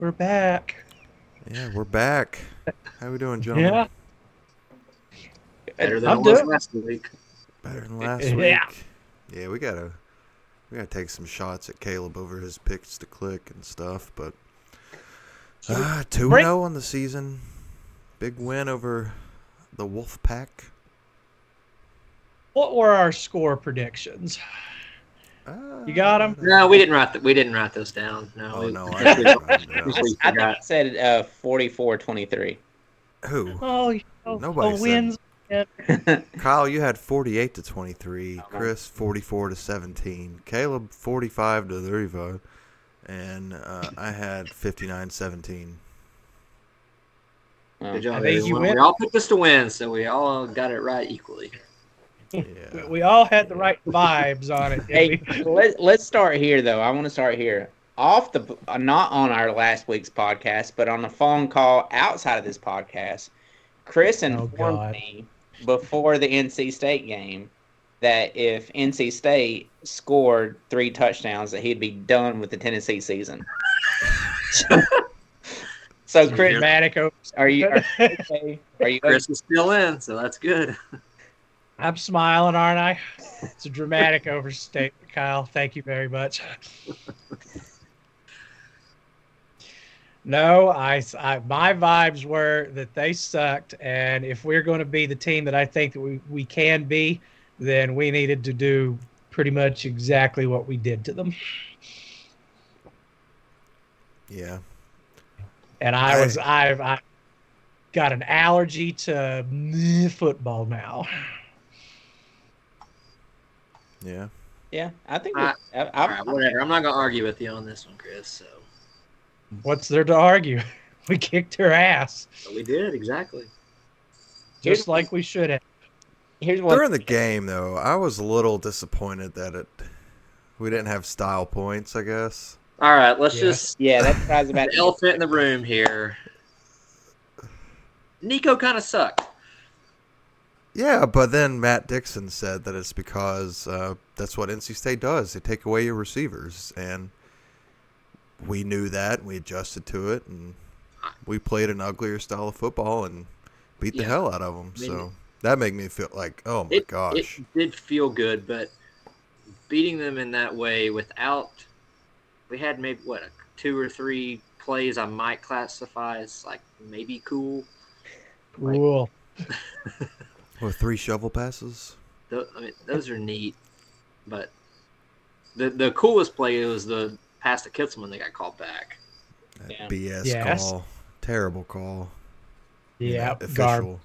We're back. Yeah, we're back. How we doing, gentlemen? Yeah. Better than I'm it was doing- last week. Better than last Yeah. week. Yeah, we gotta take some shots at Caleb over his picks to click and stuff, but 2-0 on the season. Big win over the Wolf Pack. What were our score predictions? You got 'em? No, we didn't write those down. No. Oh we, no, I didn't write them we down. I think forgot. I said 44-23. Who? Oh, Nobody said- wins. Kyle, you had 48-23. Chris 44-17. Caleb 45-35, and I had 59-17. Good job, I think you everyone. win. We all picked this to win, so we all got it right equally. Yeah. We all had the right vibes on it. Hey, Didn't we? let's start here though. I want to start here. Off the not on our last week's podcast, but on a phone call outside of this podcast, Chris informed God. me before the NC State game that if NC State scored 3 touchdowns, that he'd be done with the Tennessee season. So Chris, Dramatic over- are you okay? Are you Chris is still in, so that's good. I'm smiling, aren't I? It's a dramatic overstatement, Kyle. Thank you very much. No, my vibes were that they sucked, and if we're going to be the team that I think that we can be, then we needed to do pretty much exactly what we did to them. Yeah. And I got an allergy to football now. Yeah. Yeah, I think. All right, whatever. I'm not gonna argue with you on this one, Chris. So What's there to argue? We kicked her ass, but we did exactly. just like we should have. Here's what. During the game, though, I was a little disappointed that we didn't have style points, I guess. All right, let's Yeah. just Yeah, that's what I was about the to elephant in the room here. Nico kind of sucked. Yeah, but then Matt Dixon said that it's because that's what NC State does. They take away your receivers, and we knew that, and we adjusted to it, and we played an uglier style of football and beat the Yeah. hell out of them. I mean, So that made me feel like, oh my gosh. It did feel good, but beating them in that way without, we had maybe, 2 or 3 plays I might classify as like maybe cool. Cool. With 3 shovel passes. I mean, those are neat, but the coolest play was the pass to Kitzelman that got called back. That Yeah. BS Yes. call. Terrible call. Yeah, Official.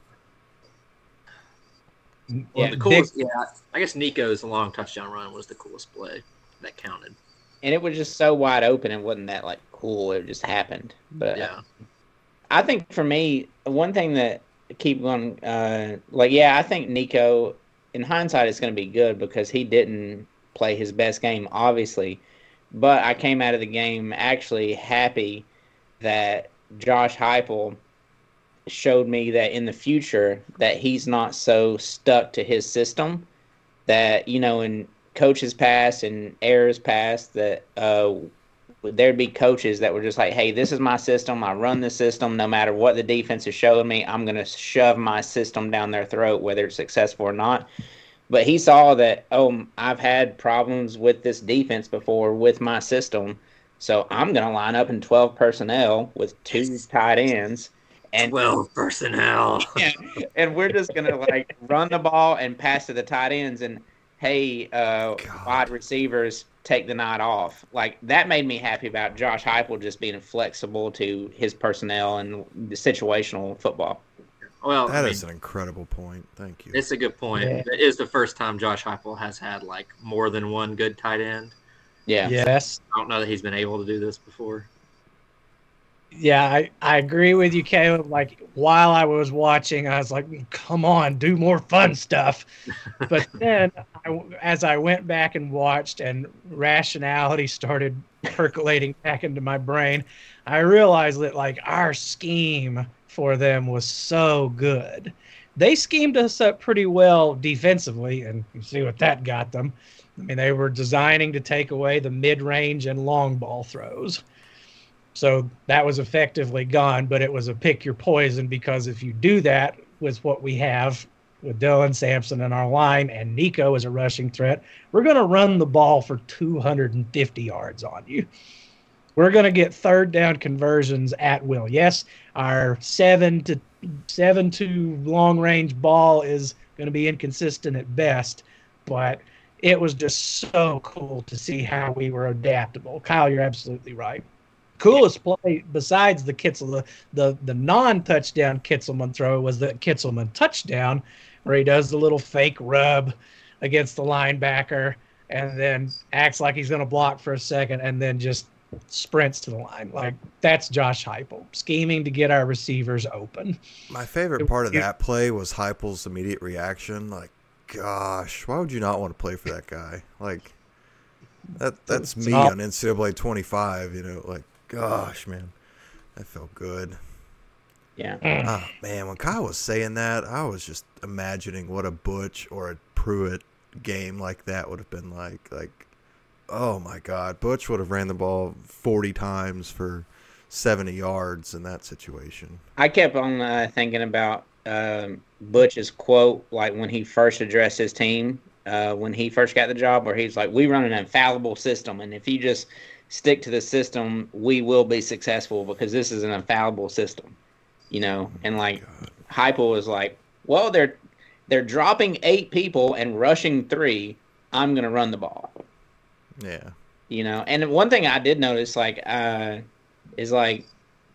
Well, Yeah, the coolest, I guess Nico's long touchdown run was the coolest play that counted. And it was just so wide open. It wasn't that like cool. It just happened. But Yeah, I think for me, one thing that keep going, I think Nico, in hindsight, is going to be good because he didn't play his best game, obviously. But I came out of the game actually happy that Josh Heupel showed me that in the future that he's not so stuck to his system. That, in coaches past and eras past, that there'd be coaches that were just like, hey, this is my system. I run the system. No matter what the defense is showing me, I'm going to shove my system down their throat, whether it's successful or not. But he saw that, I've had problems with this defense before with my system. So I'm going to line up in 12 personnel with 2 tight ends. And 12 personnel. and we're just going to run the ball and pass to the tight ends. And, hey, wide receivers, take the night off. That made me happy about Josh Heupel just being flexible to his personnel and the situational football. Well, That is an incredible point. Thank you. it's a good point. Yeah. It is the first time Josh Heupel has had more than one good tight end. Yeah. Yes. I don't know that he's been able to do this before. Yeah, I agree with you, Caleb. While I was watching, I was like, come on, do more fun stuff. But then as I went back and watched and rationality started percolating back into my brain, I realized that our scheme for them was so good. They schemed us up pretty well defensively, and you see what that got them. I mean, they were designing to take away the mid-range and long ball throws. So that was effectively gone, but it was a pick your poison, because if you do that with what we have with Dylan Sampson in our line and Nico as a rushing threat, we're going to run the ball for 250 yards on you. We're going to get third down conversions at will. Yes, our 7-2 long range ball is going to be inconsistent at best, but it was just so cool to see how we were adaptable. Kyle, you're absolutely right. Coolest play besides the Kitzel, the non-touchdown Kitzelman throw was the Kitzelman touchdown, where he does the little fake rub against the linebacker and then acts like he's going to block for a second and then just sprints to the line. Like, that's Josh Heupel scheming to get our receivers open. My favorite part of that play was Heupel's immediate reaction. Like, gosh, why would you not want to play for that guy? Like, that's me on NCAA 25, you know, like, gosh, man, that felt good. Yeah. Oh, man, when Kyle was saying that, I was just imagining what a Butch or a Pruitt game like that would have been like. Like, oh, my God. Butch would have ran the ball 40 times for 70 yards in that situation. I kept on thinking about Butch's quote, like when he first addressed his team, when he first got the job, where he's like, we run an infallible system, and if you just stick to the system, we will be successful because this is an infallible system, you know? And like Heupel was like, well, they're dropping 8 people and rushing 3. I'm going to run the ball. Yeah. You know, and one thing I did notice, like, is like,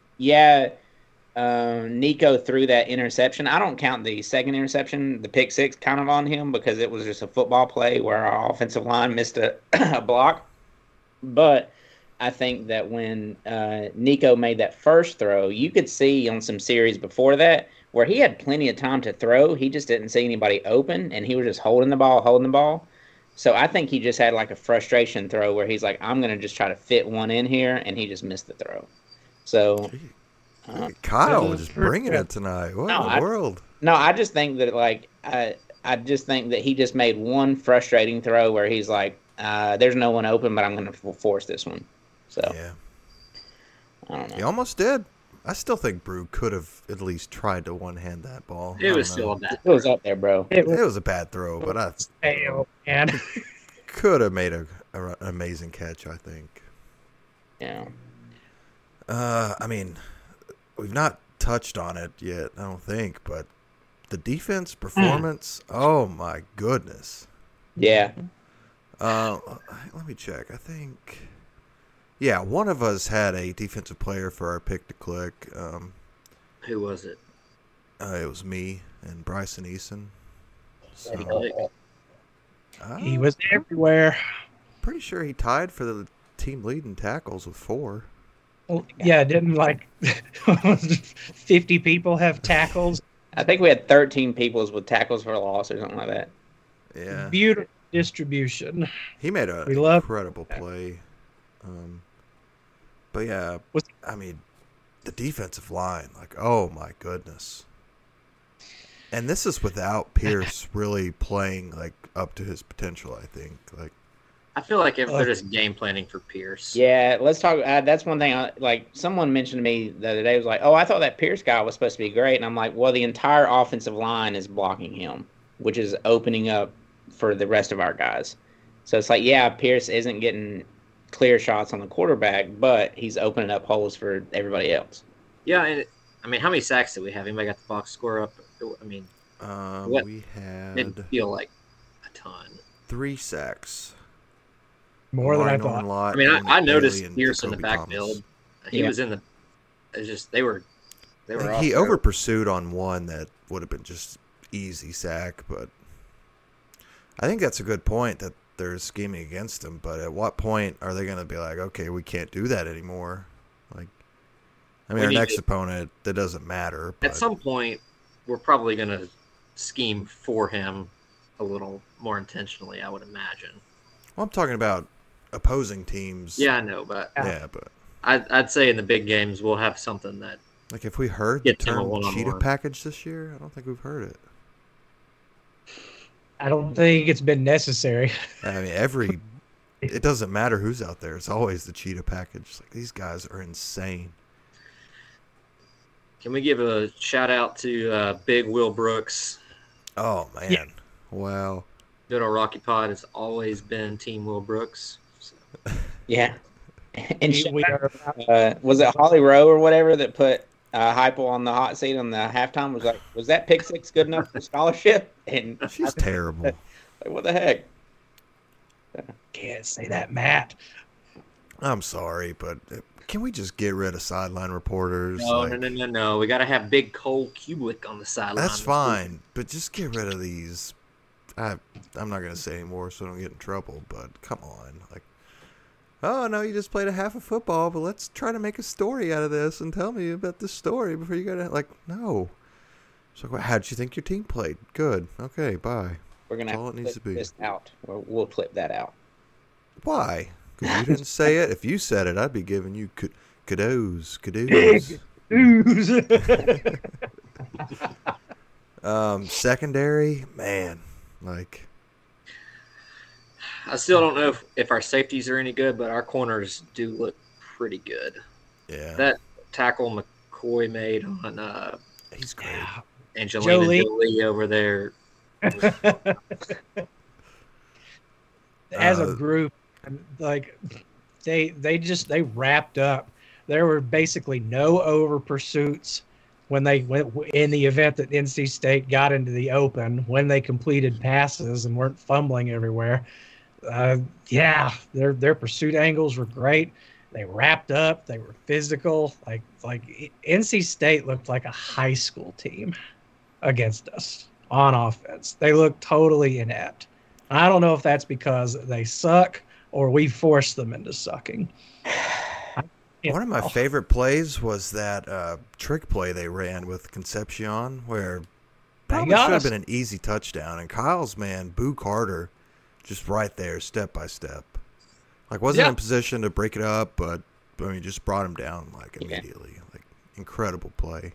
Nico threw that interception. I don't count the second interception, the pick six, kind of on him because it was just a football play where our offensive line missed a block. But I think that when Nico made that first throw, you could see on some series before that where he had plenty of time to throw. He just didn't see anybody open, and he was just holding the ball. So I think he just had like a frustration throw where he's like, I'm going to just try to fit one in here, and he just missed the throw. So Kyle was just bringing it tonight. What in the world? No, I just think that like I just think that he just made one frustrating throw where he's like, there's no one open, but I'm going to force this one. So yeah, I don't know. He almost did. I still think Brew could have at least tried to one-hand that ball. It was still a bad throw. It was up there, bro. It was a bad throw, but I could have made an amazing catch, I think. Yeah. I mean, we've not touched on it yet, I don't think, but the defense performance, oh my goodness. Yeah. Let me check. I think, yeah, one of us had a defensive player for our pick to click. Who was it? It was me and Bryson Eason. So, he was everywhere. Pretty sure he tied for the team lead in tackles with 4. Well, yeah, didn't like 50 people have tackles? I think we had 13 people with tackles for a loss or something like that. Yeah. Beautiful distribution. He made an incredible play. But yeah, I mean, the defensive line, like, oh my goodness. And this is without Pierce really playing like up to his potential, I think. Like, I feel like they're just game planning for Pierce. Yeah, let's talk. That's one thing. Like someone mentioned to me the other day, was like, "Oh, I thought that Pierce guy was supposed to be great," and I'm like, "Well, the entire offensive line is blocking him, which is opening up for the rest of our guys." So it's like, yeah, Pierce isn't getting clear shots on the quarterback, but he's opening up holes for everybody else. Yeah, and I mean, how many sacks did we have? Anybody got the box score up? I mean, we had. Didn't feel like a ton. 3 sacks. More than I thought. I mean, I noticed Pierce in the backfield. He was in the. It's just they were. He over pursued on one that would have been just easy sack, but I think that's a good point that they're scheming against him. But at what point are they going to be like, okay, we can't do that anymore? Like, I mean, our next opponent, that doesn't matter. But at some point, we're probably going to scheme for him a little more intentionally, I would imagine. Well, I'm talking about opposing teams. Yeah, I know, but but I'd say in the big games we'll have something that. Like if we heard the term cheetah package this year, I don't think we've heard it. I don't think it's been necessary. I mean, every it doesn't matter who's out there. It's always the cheetah package. It's like, these guys are insane. Can we give a shout out to Big Will Brooks? Oh man, Yeah. wow. Good old Rocky Pod has always been Team Will Brooks. So. Yeah. And We are was it Holly Rowe or whatever that put Heupel on the hot seat on the halftime? Was that pick six good enough for scholarship? And She's terrible. like, what the heck? can't say that, Matt. I'm sorry, but can we just get rid of sideline reporters? No. We got to have Big Cole Kubelik on the sideline. That's fine, but just get rid of these. I'm not going to say anymore so I don't get in trouble, but come on. Like, oh, no, you just played a half of football, but let's try to make a story out of this and tell me about this story before you go to, like, no. So, how'd you think your team played? Good. Okay, bye. We're going That's all to it needs to clip be. this out. We'll clip that out. Why? Because you didn't say it. If you said it, I'd be giving you kudos. Secondary, man, like, I still don't know if our safeties are any good, but our corners do look pretty good. yeah, That tackle McCoy made on he's great. Angelina Jolie. Jolie over there. As a group, like they wrapped up. There were basically no over pursuits when they went in the event that NC State got into the open, when they completed passes and weren't fumbling everywhere. Their pursuit angles were great. They wrapped up. They were physical. Like NC State looked like a high school team against us on offense. They looked totally inept. I don't know if that's because they suck or we forced them into sucking. One of my favorite plays was that trick play they ran with Concepcion, where probably should have been an easy touchdown. And Kyle's man, Boo Carter, just right there, step by step. Like, wasn't in position to break it up, but I mean, just brought him down like immediately. Like, incredible play.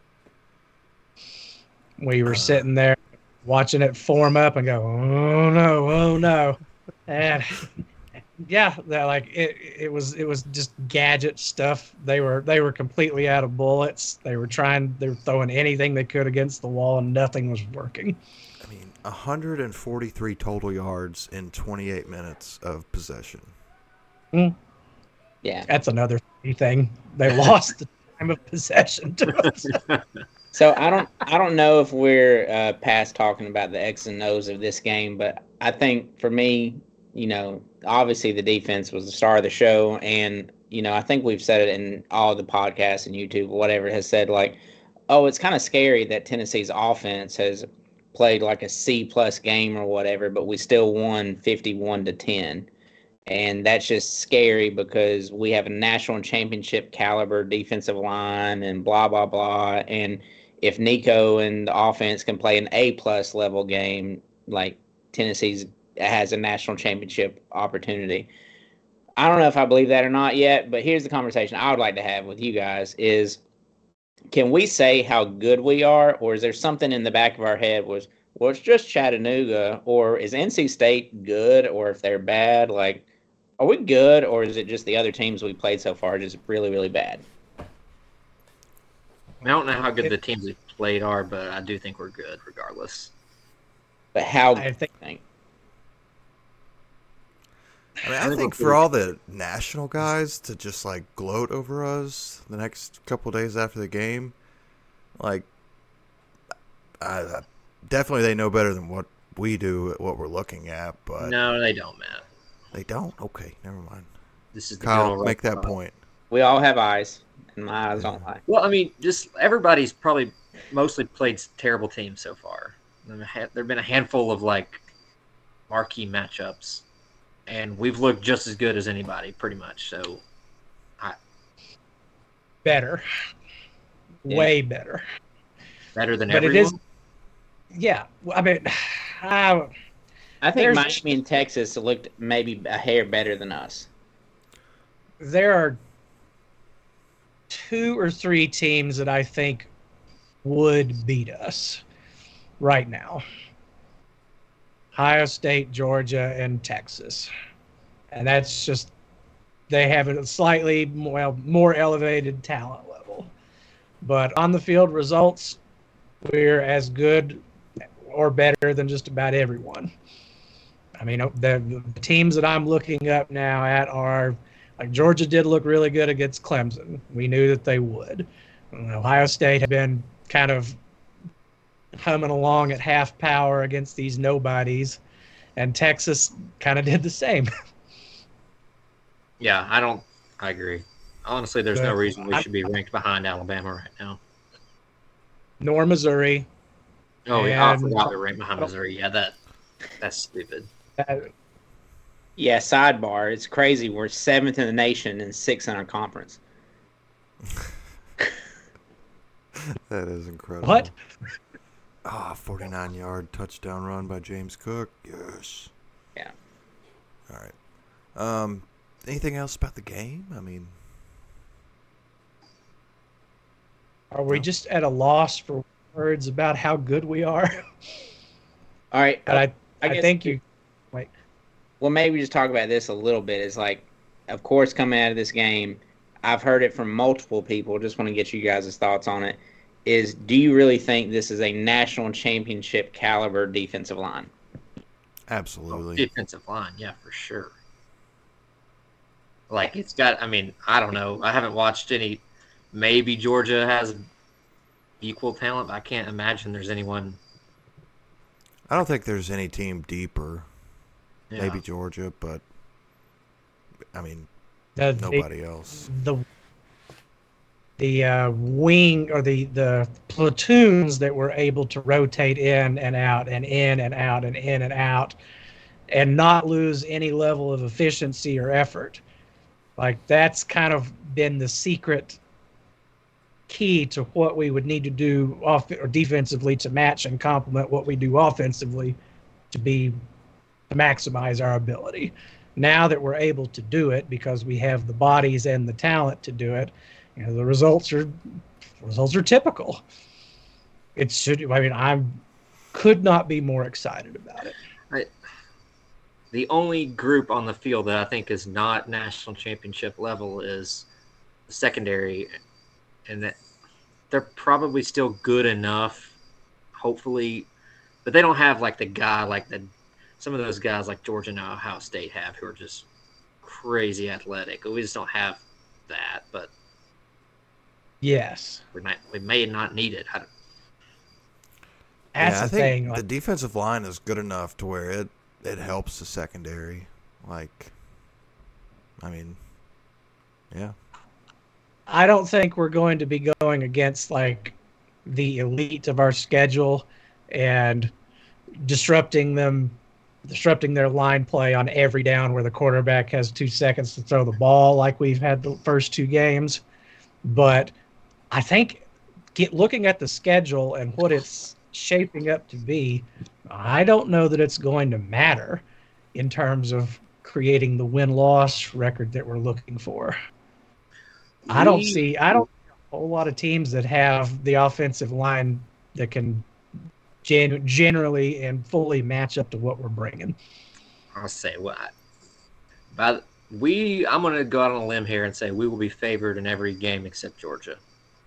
We were sitting there watching it form up and go, oh no. And yeah, like it was just gadget stuff. They were completely out of bullets. They were throwing anything they could against the wall and nothing was working. I mean, 143 total yards in 28 minutes of possession. Yeah. That's another thing. They lost the time of possession to us. So I don't know if we're past talking about the X and O's of this game, but I think for me, obviously the defense was the star of the show, and I think we've said it in all the podcasts and YouTube, whatever, has said like, oh, it's kind of scary that Tennessee's offense has played like a C+ game or whatever, but we still won 51-10. And that's just scary because we have a national championship caliber defensive line and blah, blah, blah. And if Nico and the offense can play an A+ level game, like Tennessee's has a national championship opportunity. I don't know if I believe that or not yet, but here's the conversation I would like to have with you guys is, can we say how good we are, or is there something in the back of our head was, well, it's just Chattanooga, or is NC State good, or if they're bad, like, are we good, or is it just the other teams we played so far just really, really bad? I don't know how good the teams we played are, but I do think we're good regardless. But how I think I think for all the national guys to just like gloat over us the next couple days after the game, like, definitely they know better than what we do at what we're looking at. But no, they don't, Matt. They don't. Okay, never mind. This is Kyle, make that point. We all have eyes, and my eyes don't lie. Well, I mean, just everybody's probably mostly played terrible teams so far. There've been a handful of like marquee matchups, and we've looked just as good as anybody, pretty much. So, better, way better than but everyone. it is. Yeah, I mean, I think Miami and Texas looked maybe a hair better than us. There are 2 or 3 teams that I think would beat us right now. Ohio State, Georgia, and Texas. and that's just they have a slightly more elevated talent level. But on the field results, we're as good or better than just about everyone. I mean, the teams that I'm looking up now at are like Georgia did look really good against Clemson. We knew that they would. Ohio State had been kind of humming along at half power against these nobodies, and Texas kind of did the same. Yeah, I agree. Honestly, there's no reason we should be ranked behind Alabama right now. Nor Missouri. Oh, yeah, I forgot we're ranked behind Missouri. Yeah, that's stupid. Yeah, sidebar. It's crazy. We're 7th in the nation and 6th in our conference. That is incredible. What? 49-yard touchdown run by James Cook. Yes. Yeah. All right. Anything else about the game? I mean, are we just at a loss for words about how good we are? All right. But I think you. Wait. Well, maybe just talk about this a little bit. It's like, of course, coming out of this game, I've heard it from multiple people. Just want to get you guys' thoughts on it. Do you really think this is a national championship caliber defensive line? Absolutely. Defensive line, yeah, for sure. Like, it's got, I mean, I don't know. I haven't watched any. Maybe Georgia has equal talent, but I can't imagine there's anyone. I don't think there's any team deeper. Yeah. Maybe Georgia, but I mean, nobody else. The wing or the platoons that were able to rotate in and out and in and out and in and out and not lose any level of efficiency or effort. Like, that's kind of been the secret key to what we would need to do or defensively to match and complement what we do offensively to maximize our ability. Now that we're able to do it because we have the bodies and the talent to do it, the results are typical. I could not be more excited about it. The only group on the field that I think is not national championship level is the secondary, and that they're probably still good enough, hopefully, but they don't have like the guy like some of those guys like Georgia and Ohio State have, who are just crazy athletic. We just don't have that, but yes, we may not need it. I think the defensive line is good enough to where it helps the secondary. Like, I mean, yeah. I don't think we're going to be going against like the elite of our schedule and disrupting their line play on every down where the quarterback has 2 seconds to throw the ball like we've had the first 2 games. But I think looking at the schedule and what it's shaping up to be, I don't know that it's going to matter in terms of creating the win-loss record that we're looking for. I don't see a whole lot of teams that have the offensive line that can generally and fully match up to what we're bringing. I'll say what. I'm going to go out on a limb here and say we will be favored in every game except Georgia.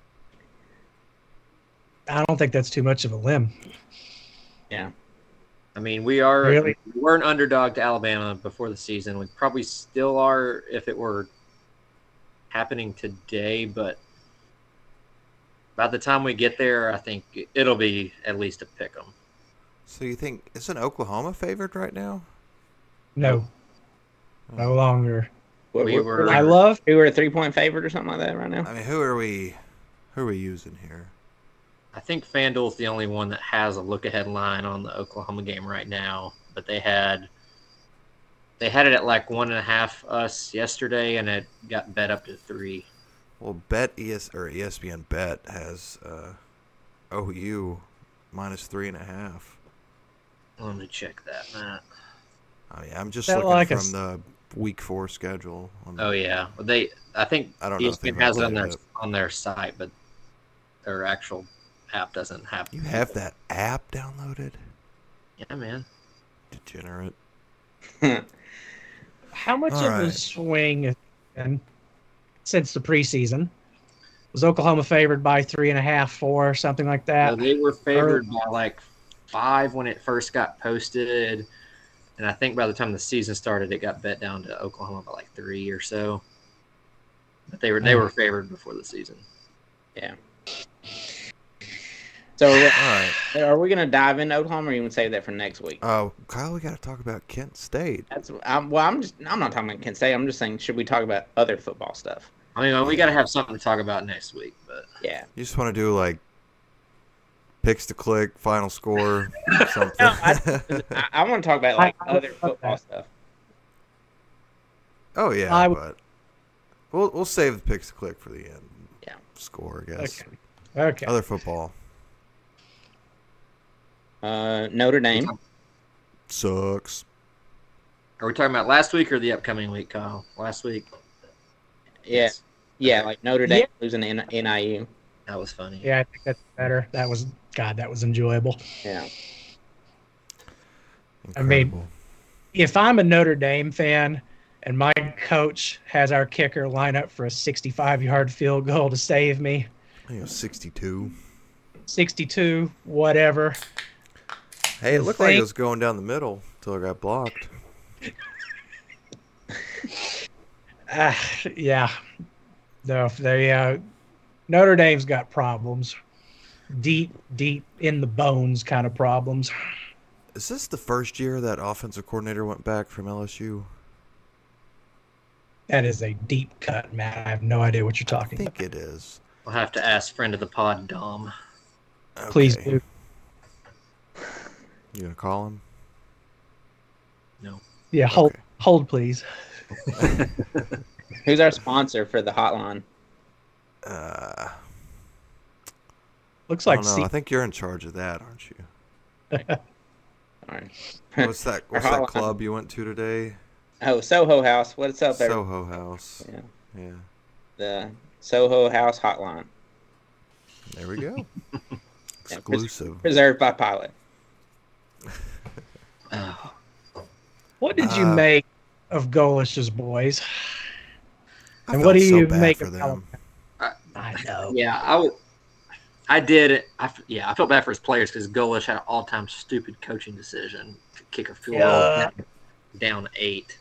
I don't think that's too much of a limb. Yeah. I mean, we were an underdog to Alabama before the season. We probably still are if it were happening today, but by the time we get there, I think it'll be at least a pick 'em. So you think, isn't Oklahoma favored right now? No. No longer. We were a 3-point favorite or something like that right now. I mean, who are we using here? I think FanDuel's the only one that has a look-ahead line on the Oklahoma game right now, but they had it at like 1.5 us yesterday, and it got bet up to 3. Well, ESPN Bet has OU minus 3.5. Let me check that, Matt. I mean, I'm just looking from the Week 4 schedule. Oh yeah, I think ESPN has it on their site, but their actual app doesn't have. You have that app downloaded? Yeah, man. Degenerate. How much All of right. a swing has been since the preseason? Was Oklahoma favored by 3.5, 4, something like that? They were favored by like 5 when it first got posted, and I think by the time the season started, it got bet down to Oklahoma by like 3 or so. But they were favored before the season. Yeah. So, All right. are we going to dive into Oklahoma, or you want to save that for next week? Oh, Kyle, we got to talk about Kent State. I'm not talking about Kent State. I'm just saying, should we talk about other football stuff? I mean, we got to have something to talk about next week. But Yeah. You just want to do like picks to click, final score, something. No, I want to talk about like other football stuff. Oh yeah, I but we'll save the picks to click for the end. Yeah. Score, I guess. Okay. Other football Notre Dame. sucks. are we talking about last week or the upcoming week, Kyle? Last week. Yeah. Yeah, like Notre Dame losing to NIU. That was funny. Yeah, I think that's better. That was enjoyable. Yeah. I mean- Incredible. If I'm a Notre Dame fan and my coach has our kicker line up for a 65-yard field goal to save me, I think it was 62. 62, whatever. Hey, it looked like it was going down the middle until it got blocked. Yeah. No, Notre Dame's got problems. Deep in the bones kind of problems. Is this the first year that offensive coordinator went back from LSU? That is a deep cut, Matt. I have no idea what you're I talking about. think it is. We'll have to ask friend of the pod, Dom. Okay. Please do. You gonna call him? No. Yeah, hold, please. Who's our sponsor for the hotline? Looks I like don't know. I think you're in charge of that, aren't you? All right. What's that hotline. club you went to today? Oh, Soho House. What's up, everybody? Soho House. Yeah. Yeah. The Soho House hotline. There we go. Exclusive. Preserved by Pilot. Oh, What did you make of Golish's boys? I And felt what do so you bad make for of them. I know. yeah, I did. I felt bad for his players because Golish had an all-time stupid coaching decision to kick a field goal down 8.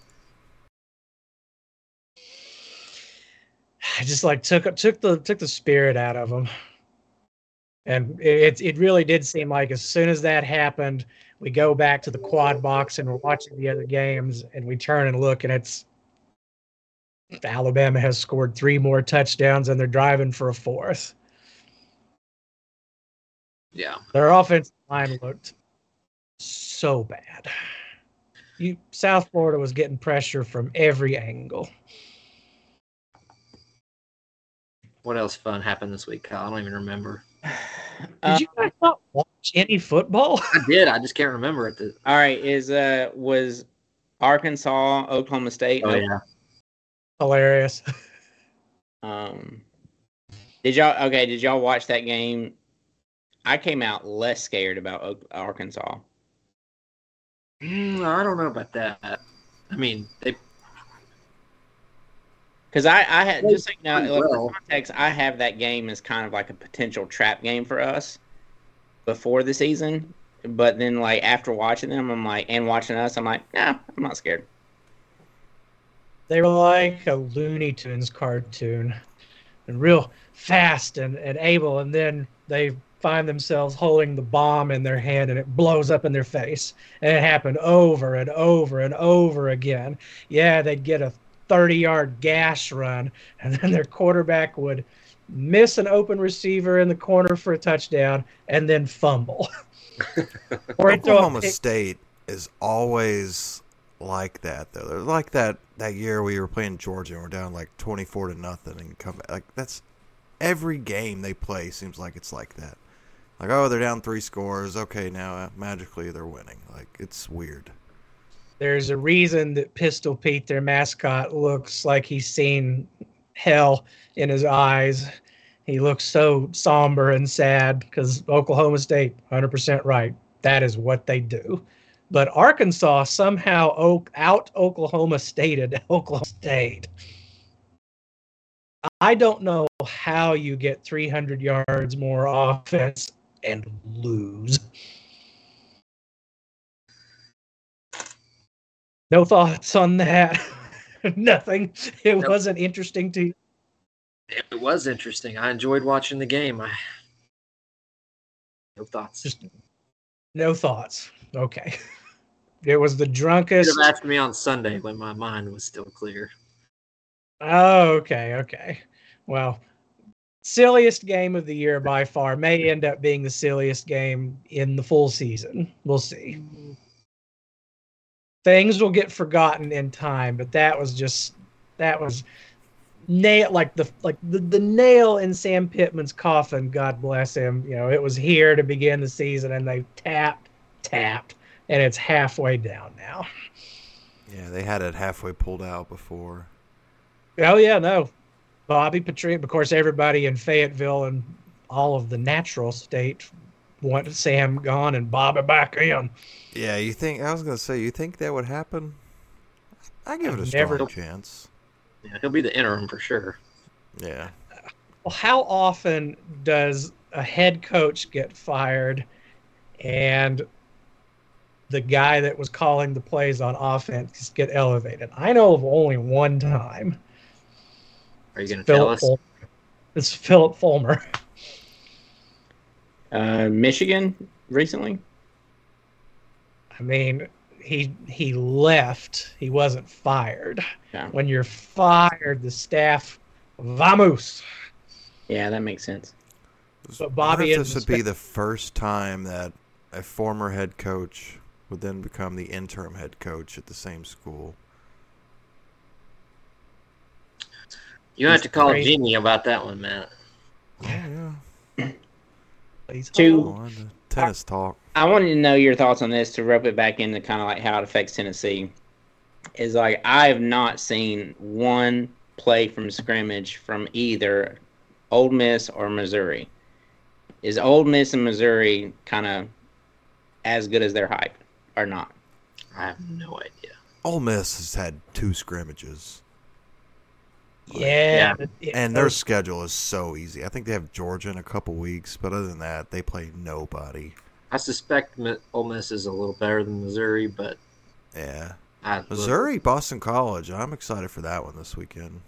I just like took the spirit out of them, and it really did seem like as soon as that happened, we go back to the quad box and we're watching the other games, and we turn and look, and it's Alabama has scored 3 more touchdowns and they're driving for a 4th. Yeah. Their offensive line looked so bad. South Florida was getting pressure from every angle. What else fun happened this week, Kyle? I don't even remember. Did you guys not watch any football? I did. I just can't remember it. All right. Was Arkansas, Oklahoma State? Oh, yeah. Hilarious. Did y'all watch that game? I came out less scared about Arkansas. I don't know about that. I mean, Because I had, just so you know, Well. for context, I have that game as kind of like a potential trap game for us before the season. But then, like, after watching them, I'm like, and watching us, I'm like, nah, I'm not scared. They were like a Looney Tunes cartoon, and real fast and able, and then they find themselves holding the bomb in their hand and it blows up in their face. And it happened over and over and over again. Yeah, they'd get a 30-yard gash run, and then their quarterback would miss an open receiver in the corner for a touchdown and then fumble. Or he'd throw a Oklahoma pick. State is always like that, though. They're like that year we were playing Georgia and we're down like 24-0 and come back. Like, that's every game they play seems like it's like that. Like, oh, they're down 3 scores. Okay, now magically they're winning. Like, it's weird. There's a reason that Pistol Pete, their mascot, looks like he's seen hell in his eyes. He looks so somber and sad because Oklahoma State, 100% right. That is what they do. but Arkansas somehow out Oklahoma Stated Oklahoma State. I don't know how you get 300 yards more offense and lose. No thoughts on that. Nothing. It wasn't interesting to you. It was interesting. I enjoyed watching the game. No thoughts. Just no thoughts. Okay. It was the You drunkest. could have asked me on Sunday when my mind was still clear. Oh, okay. Well, silliest game of the year by far. May end up being the silliest game in the full season. We'll see. Things will get forgotten in time, but that was nail the nail in Sam Pittman's coffin. God bless him. You know, it was here to begin the season, and they tapped, and it's halfway down now. Yeah, they had it halfway pulled out before. Oh yeah, no. Bobby Petrino, of course, everybody in Fayetteville and all of the natural state want Sam gone and Bobby back in. Yeah, you think that would happen? I give it a strong chance. Yeah, he'll be the interim for sure. Yeah. Well, how often does a head coach get fired and the guy that was calling the plays on offense get elevated? I know of only one time. Are you going to tell us? It's Philip Fulmer. Michigan recently? I mean, he left. He wasn't fired. Yeah. When you're fired, the staff, vamos. Yeah, that makes sense. But Bobby, this would be the first time that a former head coach would then become the interim head coach at the same school. You have to call Jeannie about that one, Matt. Oh, yeah. Tennis talk. I wanted to know your thoughts on this to rope it back into kind of like how it affects Tennessee. Is like I have not seen one play from scrimmage from either Ole Miss or Missouri. Is Ole Miss and Missouri kind of as good as their hype or not? I have no idea. Ole Miss has had 2 scrimmages. Yeah. And their schedule is so easy. I think they have Georgia in a couple weeks, but other than that, they play nobody. I suspect Ole Miss is a little better than Missouri, but yeah, Missouri, Boston College. I'm excited for that one this weekend.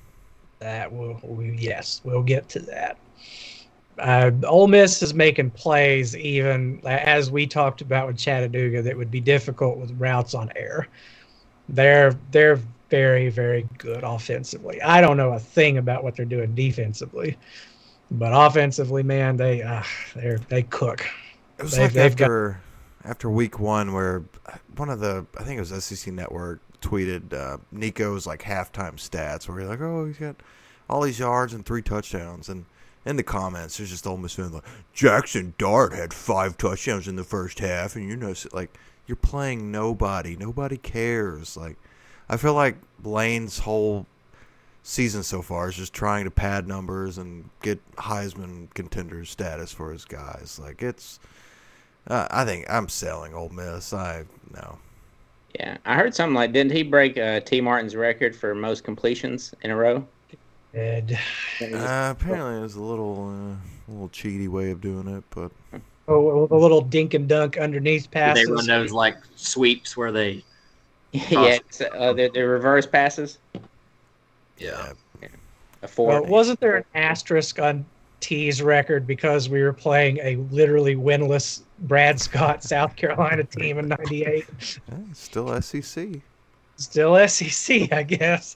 We'll get to that. Ole Miss is making plays, even as we talked about with Chattanooga, that would be difficult with routes on air. They're very, very good offensively. I don't know a thing about what they're doing defensively, but offensively, man, they cook. It was after week 1 where I think it was SEC Network tweeted Nico's like halftime stats where you're like, oh, he's got all these yards and 3 touchdowns, and in the comments there's just almost feeling like Jackson Dart had 5 touchdowns in the first half, and you're playing nobody cares. Like, I feel like Lane's whole season so far is just trying to pad numbers and get Heisman contender status for his guys. Like, it's I think I'm selling Ole Miss. No. Yeah, I heard something like, didn't he break T. Martin's record for most completions in a row? Apparently it was a little cheaty way of doing it, but a little dink and dunk underneath passes. They run those like sweeps where they the reverse passes. Yeah. A 4. Well, wasn't there an asterisk on T's record because we were playing a literally winless Brad Scott South Carolina team in '98? Still SEC. Still SEC, I guess.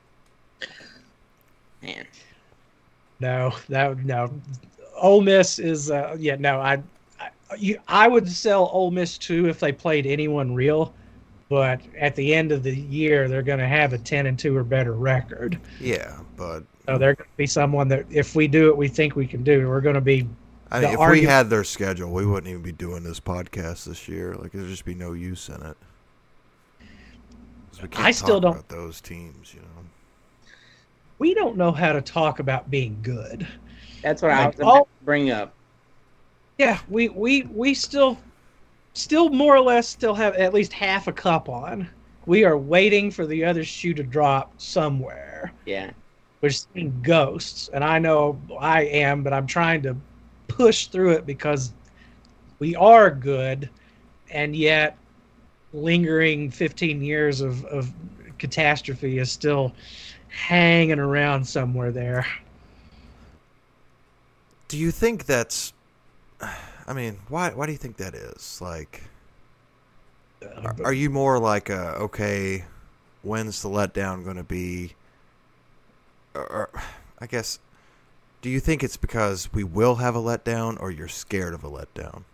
Man. No. Ole Miss is I would sell Ole Miss too if they played anyone real, but at the end of the year they're going to have a 10-2 or better record. Yeah, but so they're going to be someone that if we do what we think we can do, we're going to be. I mean, if we had their schedule, we wouldn't even be doing this podcast this year. Like, there'd just be no use in it. We can't talk about those teams, We don't know how to talk about being good. That's what I was about to bring up. Yeah, we still still more or less still have at least half a cup on. We are waiting for the other shoe to drop somewhere. Yeah. We're seeing ghosts, and I know I am, but I'm trying to push through it because we are good, and yet lingering 15 years of catastrophe is still hanging around somewhere there. Do you think that's... I mean, why do you think that is? Like, are you more like, okay, when's the letdown going to be? Or, I guess, do you think it's because we will have a letdown, or you're scared of a letdown?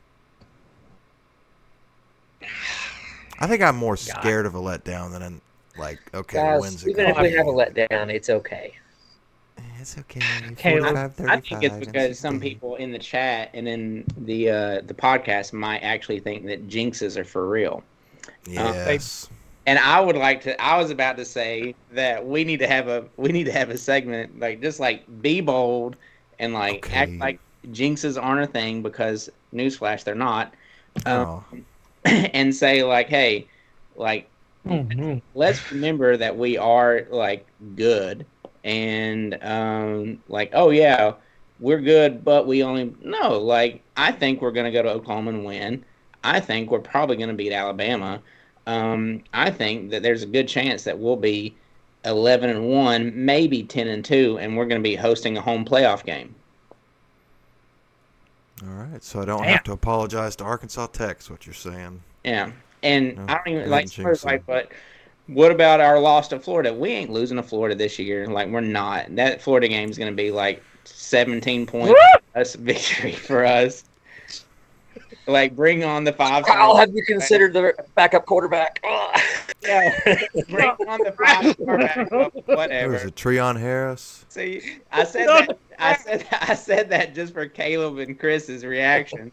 I think I'm more scared of a letdown than like, okay, Guys, when's it even going if to we be? have a letdown, it's okay. It's okay. Caleb, 45, 35, I think it's and because some 16. people in the chat and in the podcast might actually think that jinxes are for real. Yes. And I would like to. I was about to say that we need to have a segment like just like be bold and like Okay. act like jinxes aren't a thing, because newsflash, they're not. Oh. And say like, hey, like let's remember that we are like good, and like, oh yeah, we're good, but we only no. Like, I think we're gonna go to Oklahoma and win. I think we're probably gonna beat Alabama. I think that there's a good chance that we'll be 11-1, maybe 10-2, and we're going to be hosting a home playoff game. All right, so I don't have to apologize to Arkansas Tech, is what you're saying. Yeah, and No, I don't even you like, didn't jinx them. but what about our loss to Florida? We ain't losing to Florida this year. Like, we're not. That Florida game is going to be like 17 points us victory for us. Like, bring on the 5. Kyle, have you considered the backup quarterback? Yeah, bring on the 5-star back. Whatever. Was it Treon Harris? See, I said that. I said that just for Caleb and Chris's reactions.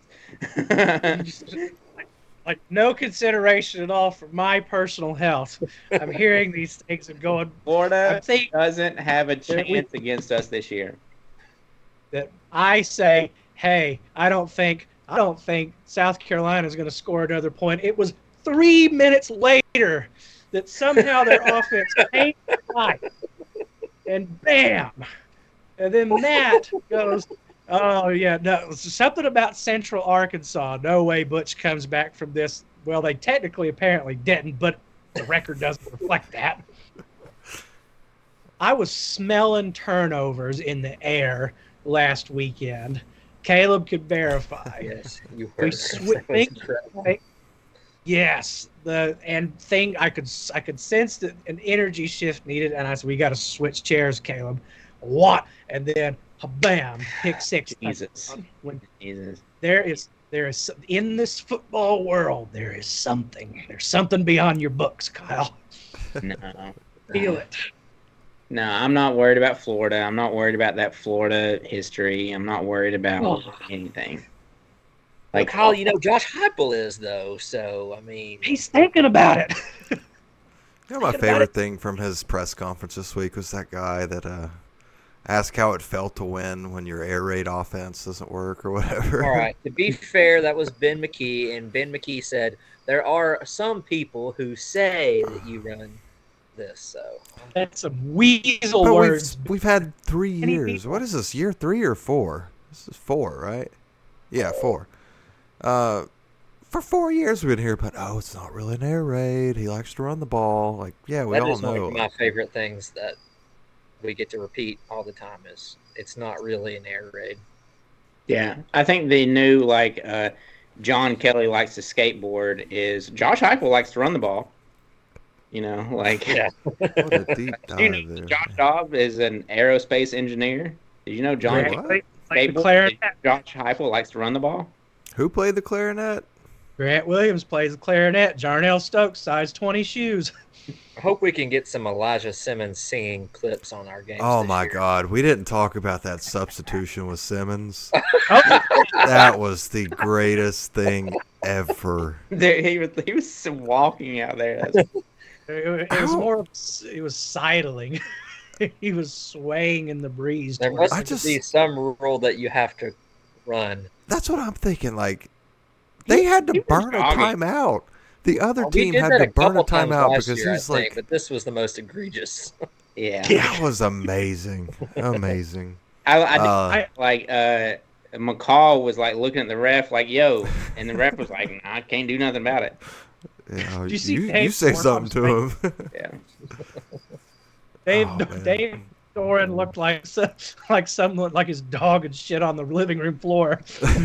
Like, no consideration at all for my personal health. I'm hearing these things and going, Florida I think doesn't have a chance against us this year. that I say, hey, I don't think South Carolina is going to score another point. It was 3 minutes later that somehow their offense came to life, and bam, and then Matt goes, oh yeah, no, it was something about Central Arkansas. No way Butch comes back from this. Well, they technically apparently didn't, but the record doesn't reflect that. I was smelling turnovers in the air last weekend. Caleb could verify. Yes, you We heard. Yes, I could sense that an energy shift needed, and I said, we got to switch chairs, Caleb. What? And then, bam, pick six. Jesus. When Jesus. there is in this football world, there's something beyond your books, Kyle. No. Feel it. No, I'm not worried about Florida. I'm not worried about that Florida history. I'm not worried about anything. Like, Kyle, you know, Josh Heupel is, though, so, I mean... He's thinking about it. You know, my favorite thing from his press conference this week was that guy that asked how it felt to win when your air raid offense doesn't work or whatever. All right, to be fair, that was Ben McKee, and Ben McKee said, there are some people who say that you run this, so... That's some weasel But words. we've had 3 Any years. people- What is this, year 3 or 4? This is 4, right? Yeah, 4. For 4 years we've been here, but it's not really an air raid. He likes to run the ball. Like, yeah, we That all is one know. of my favorite things that we get to repeat all the time is it's not really an air raid. Yeah, I think the new, like, John Kelly likes to skateboard is Josh Heupel likes to run the ball. You know, like, Yeah. What a deep Did you dive know there. Josh Dobb is an aerospace engineer? Did you know John What? Like the skateboard? clarinet. Josh Heupel likes to run the ball? Who played the clarinet? Grant Williams plays the clarinet. Jarnell Stokes, size 20 shoes. I hope we can get some Elijah Simmons singing clips on our games. Oh this my year. God, we didn't talk about that substitution with Simmons. Oh, That was the greatest thing ever. He was walking out there. it was more of, it was sidling. He was swaying in the breeze. There towards- must be some rule that you have to run. That's what I'm thinking. Like, They had to he was burn a jogging. timeout. The other Well, we team did had that to a burn a couple times timeout last because year, he's I think, like, but this was the most egregious. Yeah. that was amazing. Amazing. I like McCall was like looking at the ref like, yo, and the ref was like, nah, I can't do nothing about it. Yeah, Did you see you Dave say Doran something to on him. Yeah. Dave Doran looked like someone like his dog had shit on the living room floor.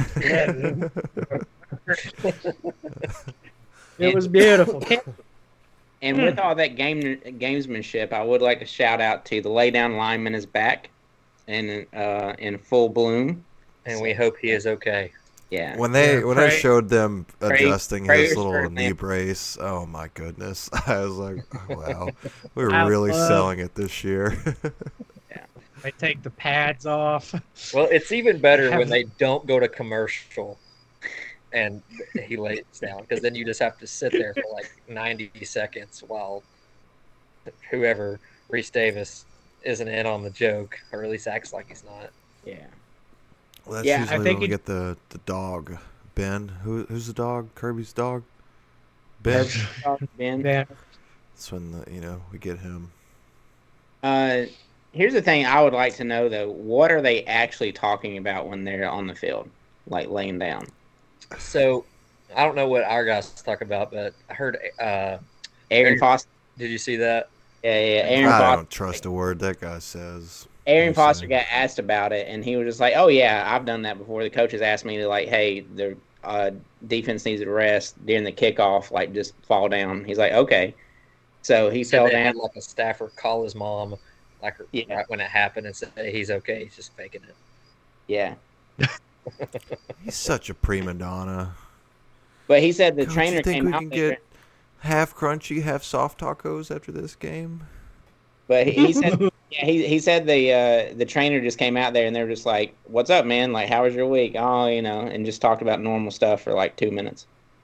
It was beautiful. And with all that gamesmanship, I would like to shout out to the laydown lineman is back and in full bloom. And we hope he is okay. Yeah. When I pray- showed them adjusting prayers his little for knee him. brace, oh my goodness. I was like, oh, wow. We're I really love- selling it this year. They take the pads off. Well, it's even better Have- when they don't go to commercial and he lays down, because then you just have to sit there for like 90 seconds while whoever, Reese Davis, isn't in on the joke, or at least acts like he's not. Yeah. Well, that's Yeah, I usually think when we it- get the dog. Ben, who's the dog? Kirby's dog? Ben. Ben. Man, That's when we get him. Here's the thing I would like to know though: what are they actually talking about when they're on the field, like laying down? So, I don't know what our guys talk about, but I heard, Aaron Foster. did you see that? Yeah. Aaron I Foster. don't trust a word that guy says. Aaron Foster Listen. got asked about it, and he was just like, "Oh yeah, I've done that before." The coaches asked me to like, "Hey, the defense needs to rest during the kickoff, like just fall down." He's like, "Okay." So he Said fell they down. had like a staffer call his mom, like Yeah. right when it happened, and said hey, he's okay, he's just faking it. Yeah, He's such a prima donna. but he said the Coach, trainer you think came we out can there. get half crunchy, half soft tacos after this game? But he said, yeah, he said the trainer just came out there and they were just like, "What's up, man? Like, how was your week?" Oh, and just talked about normal stuff for like 2 minutes.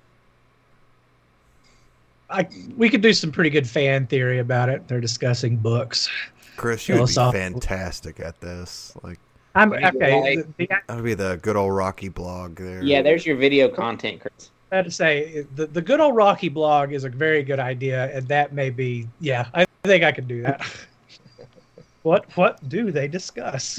we could do some pretty good fan theory about it. They're discussing books. Chris, you would be Philosophical. fantastic at this. Like, I'm You okay. like- that would be the good old Rocky blog there. Yeah, there's your video content, Chris. I had to say the good old Rocky blog is a very good idea, and that may be I think I could do that. What do they discuss?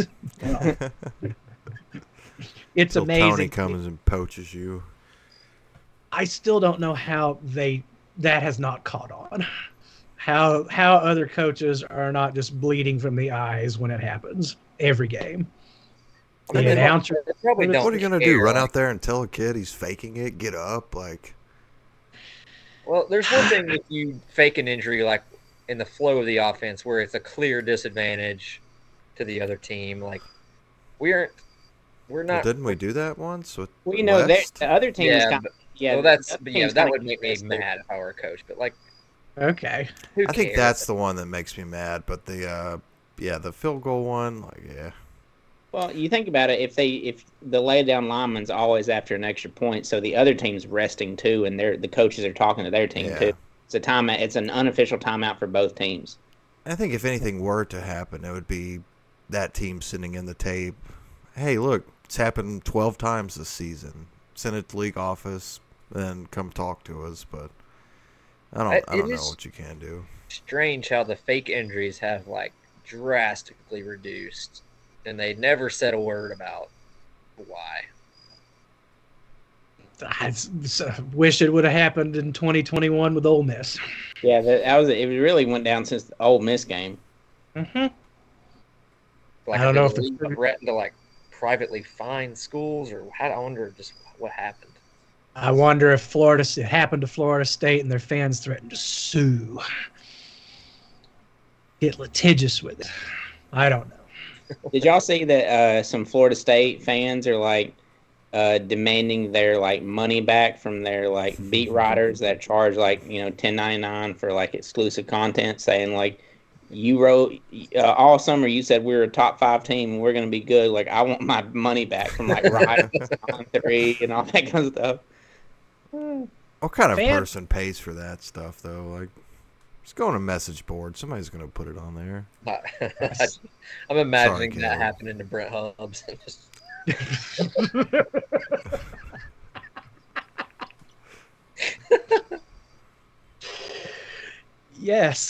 It's Till amazing. Tony comes and poaches you. I still don't know how that has not caught on. How other coaches are not just bleeding from the eyes when it happens every game. I mean, The they announcer, probably don't What are you gonna do? care, Run like- out there and tell a kid he's faking it? Get up, like. Well, there's one thing if you fake an injury, like in the flow of the offense, where it's a clear disadvantage to the other team. Like we're Well, not. didn't we do that once with Well, the West? other teams Yeah, kind but- yeah. well, the that's other yeah, teams that kinda would make me get this, mad if I were a coach. But like, okay. who I think cares? that's the one that makes me mad. But the the field goal one, like Well, you think about it, if the lay down lineman's always after an extra point, so the other team's resting too, and the coaches are talking to their team Yeah. too. It's a timeout. It's an unofficial timeout for both teams. I think if anything were to happen, it would be that team sending in the tape. Hey, look, it's happened 12 times this season. Send it to league office, then come talk to us. But I don't It know is- what you can do. strange how the fake injuries have like drastically reduced, and they never said a word about why. I wish it would have happened in 2021 with Ole Miss. Yeah, that was it. Really went down since the Ole Miss game. Mm-hmm. Like, I don't know did if the the- league threatened to like privately fine schools, or how? I wonder just what happened. I wonder if it happened to Florida State and their fans threatened to sue. Get litigious with it. I don't know. Did y'all see that some Florida State fans are like demanding their like money back from their like beat writers that charge like $10.99 for like exclusive content, saying like you wrote all summer you said we were a top 5 team and we're gonna be good. Like I want my money back from like writers on 3 and all that kind of stuff. What kind of Fan- person pays for that stuff, though? Like, just go on a message board. Somebody's going to put it on there. I'm imagining Sorry, that Caleb. happening to Brent Hubbs. Yes.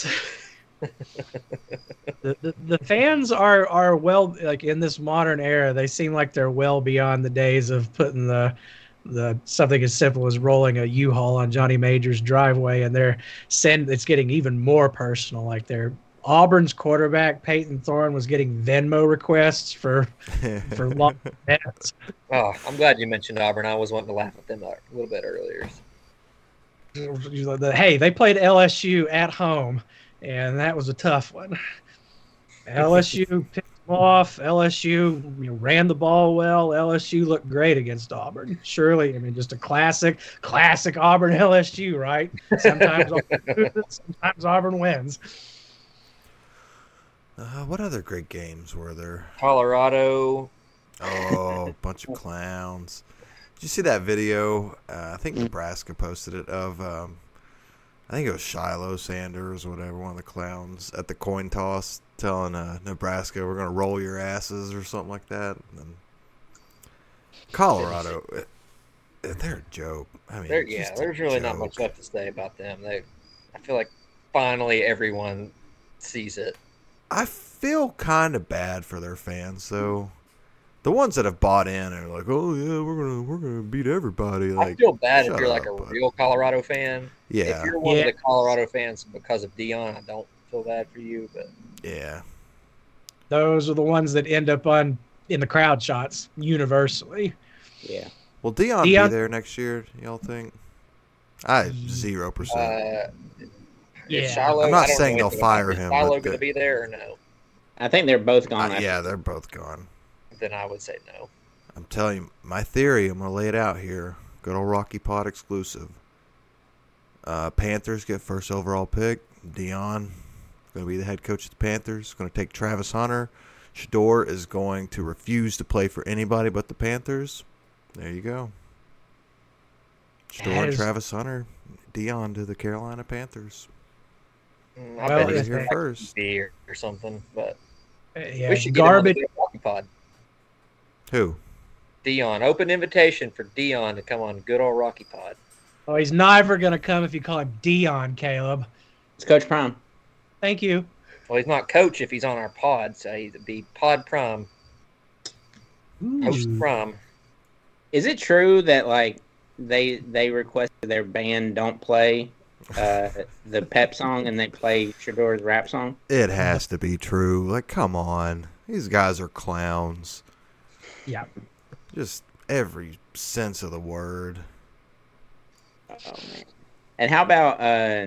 The fans are well, like, in this modern era, they seem like they're well beyond the days of putting the something as simple as rolling a U-Haul on Johnny Major's driveway, and it's getting even more personal. Like, Auburn's quarterback Peyton Thorne was getting Venmo requests for long bets. Oh, I'm glad you mentioned Auburn. I was wanting to laugh at them a little bit earlier. Hey, they played LSU at home, and that was a tough one. LSU picked them off. LSU ran the ball well. LSU looked great against Auburn. Surely, I mean, just a classic Auburn LSU, right? Sometimes Auburn loses, sometimes Auburn wins. What other great games were there? Colorado. Oh, bunch of clowns. Did you see that video? I think Nebraska posted it of, I think it was Shiloh Sanders or whatever, one of the clowns at the coin toss telling Nebraska, we're going to roll your asses or something like that. And then Colorado, they're a joke. I mean, there's really not much left to say about them. I feel like finally everyone sees it. I feel kind of bad for their fans, though. The ones that have bought in are like, oh yeah, we're gonna beat everybody. Like, I feel bad if you're like a real Colorado fan. Yeah. If you're one of the Colorado fans because of Deion, I don't feel bad for you. But yeah, those are the ones that end up in the crowd shots universally. Yeah. Will Deion be there next year? Y'all think? 0%. Yeah. Shiloh, I'm not saying they'll fire him. Is Shiloh going to be there or no? I think they're both gone. Yeah, they're both gone. Then I would say no. I'm telling you, my theory, I'm going to lay it out here. Good old Rocky Pod exclusive. Panthers get first overall pick. Deion going to be the head coach of the Panthers. Going to take Travis Hunter. Shador is going to refuse to play for anybody but the Panthers. There you go. Shador and Travis Hunter. Deion to the Carolina Panthers. I bet he's here first. Or something, but yeah, we should garbage. Get him on the Rocky Pod. Who? Deion. Open invitation for Deion to come on good old Rocky Pod. Oh, he's never going to come if you call him Deion, Caleb. It's Coach Prime. Thank you. Well, he's not coach if he's on our pod, so he'd be Pod Prom. Host Prom. Is it true that like they requested their band don't play the pep song and they play Shador's rap song? It has to be true. Like, come on. These guys are clowns. Yeah. Just every sense of the word. Oh, man. And how about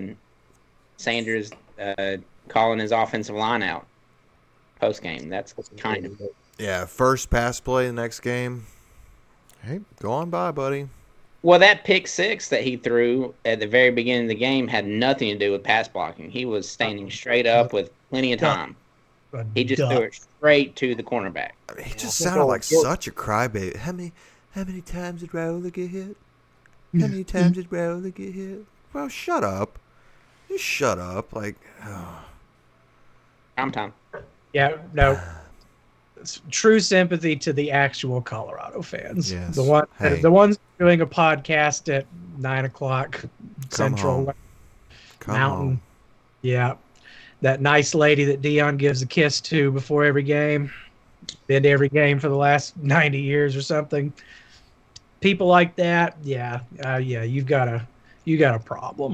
Sanders calling his offensive line out post-game? That's kind of... Yeah, first pass play the next game. Hey, go on by, buddy. Well, that pick six that he threw at the very beginning of the game had nothing to do with pass blocking. He was standing straight up with plenty of time. He just threw it straight to the cornerback. I mean, he just sounded like such a crybaby. How many times did Raul get hit? How many times did Raul get hit? Well, shut up. Just shut up. Like, oh. Time. Yeah, no. It's true sympathy to the actual Colorado fans. Yes. The ones doing a podcast at 9:00 Central Mountain. Home. Yeah. That nice lady that Deion gives a kiss to before every game. Been to every game for the last 90 years or something. People like that, yeah, you've got a problem.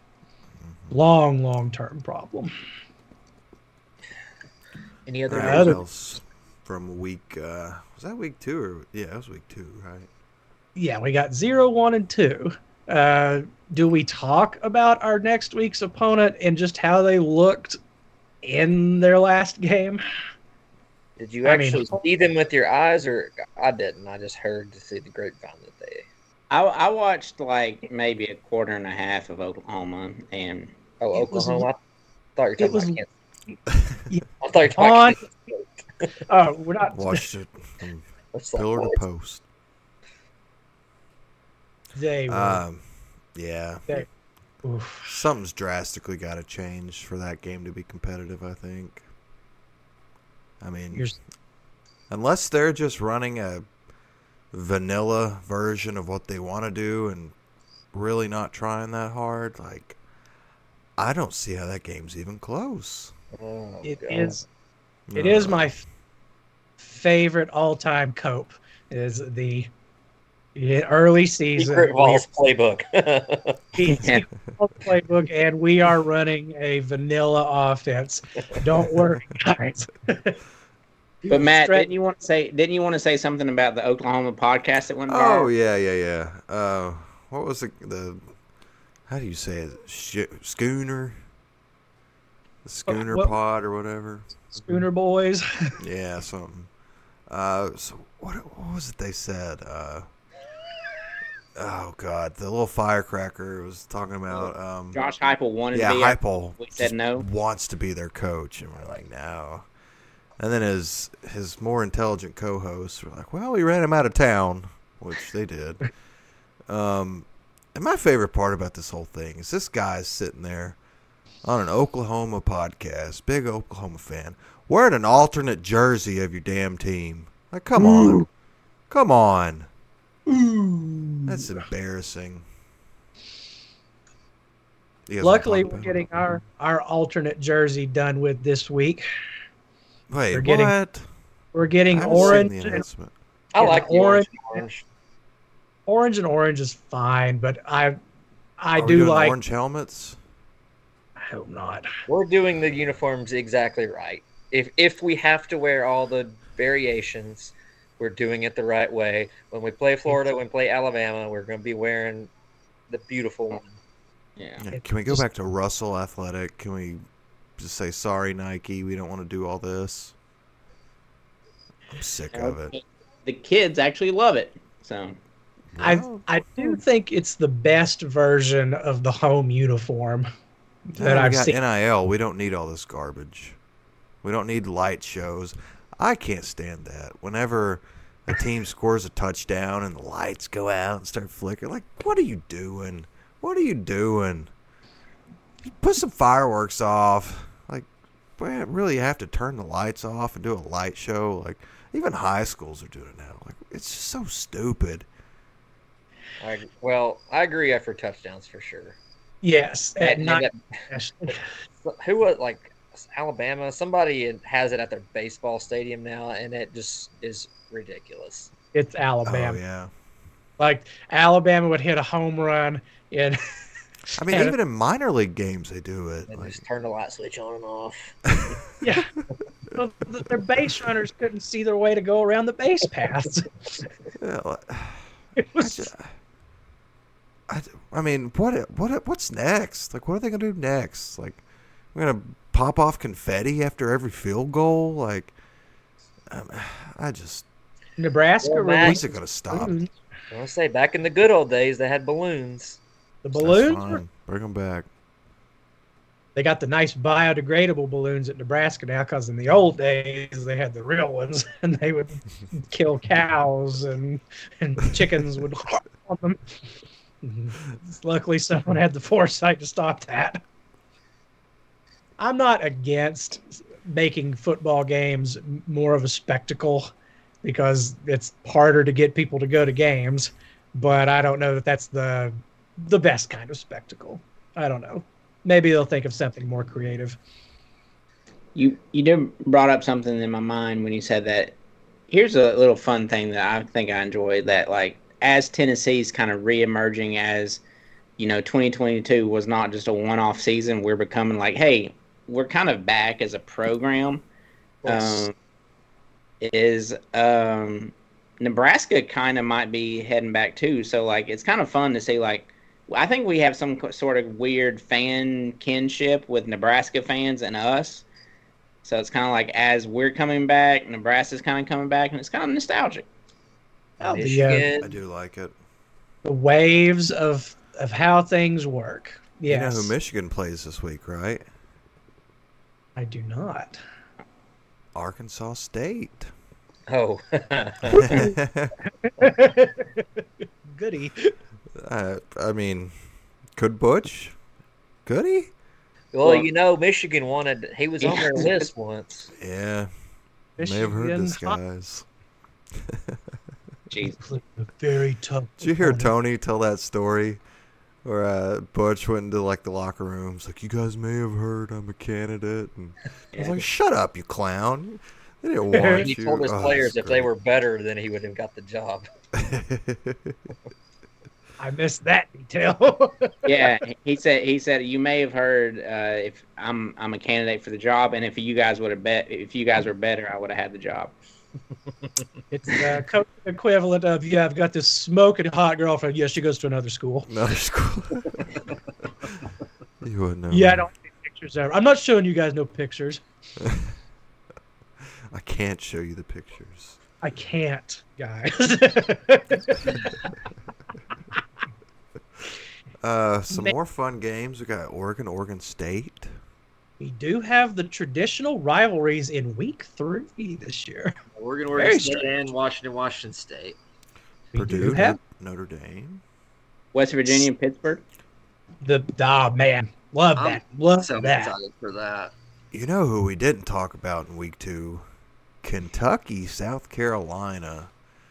Long-term problem. Any other else from week? Was that week 2 or it was week 2, right? Yeah, we got 0, 1, and 2. Do we talk about our next week's opponent and just how they looked in their last game? Did you actually see them with your eyes, or I didn't? I just heard to see the grapevine that they. I watched like maybe a quarter and a half of Oklahoma and. Oh, Oklahoma! I thought you were talking about Yeah. I thought you were talking about we're not. Watched it from pillar to post. They were. Yeah. Oof. Something's drastically got to change for that game to be competitive, I think. I mean, unless they're just running a vanilla version of what they want to do and really not trying that hard, like, I don't see how that game's even close. Oh, It God. is. It is my favorite all-time cope. Is the early season Secret Vols playbook. playbook, and we are running a vanilla offense. Don't worry, guys. But Matt, didn't you want to say something about the Oklahoma podcast that went viral? Oh yeah. What was the how do you say it? Schooner? The Schooner What? pod or whatever. Schooner boys. Yeah, something. So what was it they said? Oh God, the little firecracker was talking about. Josh Heupel wanted to be. Heupel. We said no. Wants to be their coach, and we're like, no. And then his more intelligent co-hosts were like, well, we ran him out of town, which they did. And my favorite part about this whole thing is this guy's sitting there on an Oklahoma podcast, big Oklahoma fan, wearing an alternate jersey of your damn team. Like, come on. Come on. That's embarrassing. Luckily, we're getting our alternate jersey done with this week. Wait, what? We're getting orange. I like orange. Orange and orange is fine, but I Are we do doing like orange helmets. I hope not. We're doing the uniforms exactly right. If we have to wear all the variations, we're doing it the right way. When we play Florida, when we play Alabama, we're going to be wearing the beautiful one. Yeah. Can we go back to Russell Athletic? Can we just say, sorry, Nike, we don't want to do all this? I'm sick of it. The kids actually love it. So I do think it's the best version of the home uniform that I've seen. NIL. We don't need all this garbage. We don't need light shows. I can't stand that. Whenever a team scores a touchdown and the lights go out and start flickering, like, what are you doing? What are you doing? Put some fireworks off. Like, really have to turn the lights off and do a light show? Like, even high schools are doing it now. Like, it's just so stupid. I agree after touchdowns for sure. Yes. Who was like Alabama? Somebody has it at their baseball stadium now, and it just is ridiculous. It's Alabama. Oh, yeah. Like, Alabama would hit a home run in. I mean, even in minor league games, they do it. And just turn the light switch on and off. Yeah. Well, their base runners couldn't see their way to go around the base paths. I mean, what's next? Like, what are they gonna do next? Like, we're gonna pop off confetti after every field goal? Like, Nebraska. When's it gonna stop? I want to say, back in the good old days, they had balloons. The balloons? Bring them back. They got the nice biodegradable balloons at Nebraska now, because in the old days they had the real ones, and they would kill cows and chickens would on them. Luckily, someone had the foresight to stop that. I'm not against making football games more of a spectacle because it's harder to get people to go to games, but I don't know that that's the best kind of spectacle. I don't know. Maybe they'll think of something more creative. You did brought up something in my mind when you said that. Here's a little fun thing that I think I enjoyed, that like as Tennessee's kind of re-emerging as, 2022 was not just a one-off season. We're becoming like, hey, we're kind of back as a program. Yes. Nebraska kind of might be heading back too. So like, it's kind of fun to see, like, I think we have some sort of weird fan kinship with Nebraska fans and us. So it's kind of like, as we're coming back, Nebraska's kind of coming back, and it's kind of nostalgic. Oh, I do like it. The waves of how things work. Yes. You know who Michigan plays this week, right? I do not. Arkansas State. Oh. Goody. I mean, could Butch? Could he? Well, Michigan wanted. He was on their list once. Yeah. May have heard this, guys. Jeez. Very tough. Did you hear Tony tell that story Or Butch went into like the locker rooms, like, you guys may have heard I'm a candidate, and I was like, shut up, you clown. They didn't want He you. told his Oh, players that's if they great. were better, then he would have got the job. I missed that detail. Yeah, he said you may have heard if I'm a candidate for the job, and if you guys were better, I would have had the job. It's the equivalent of, yeah, I've got this smoking hot girlfriend. Yeah, she goes to another school. Another school. You wouldn't know. Yeah, I don't take pictures ever. I'm not showing you guys no pictures. I can't show you the pictures. I can't, guys. Some more fun games. We got Oregon State. We do have the traditional rivalries in week 3 this year. Oregon Very State strange. and Washington State. We Purdue, do have Notre Dame. West Virginia and Pittsburgh. man, love I'm that, love So that. excited for that. You know who we didn't talk about in week 2? Kentucky, South Carolina.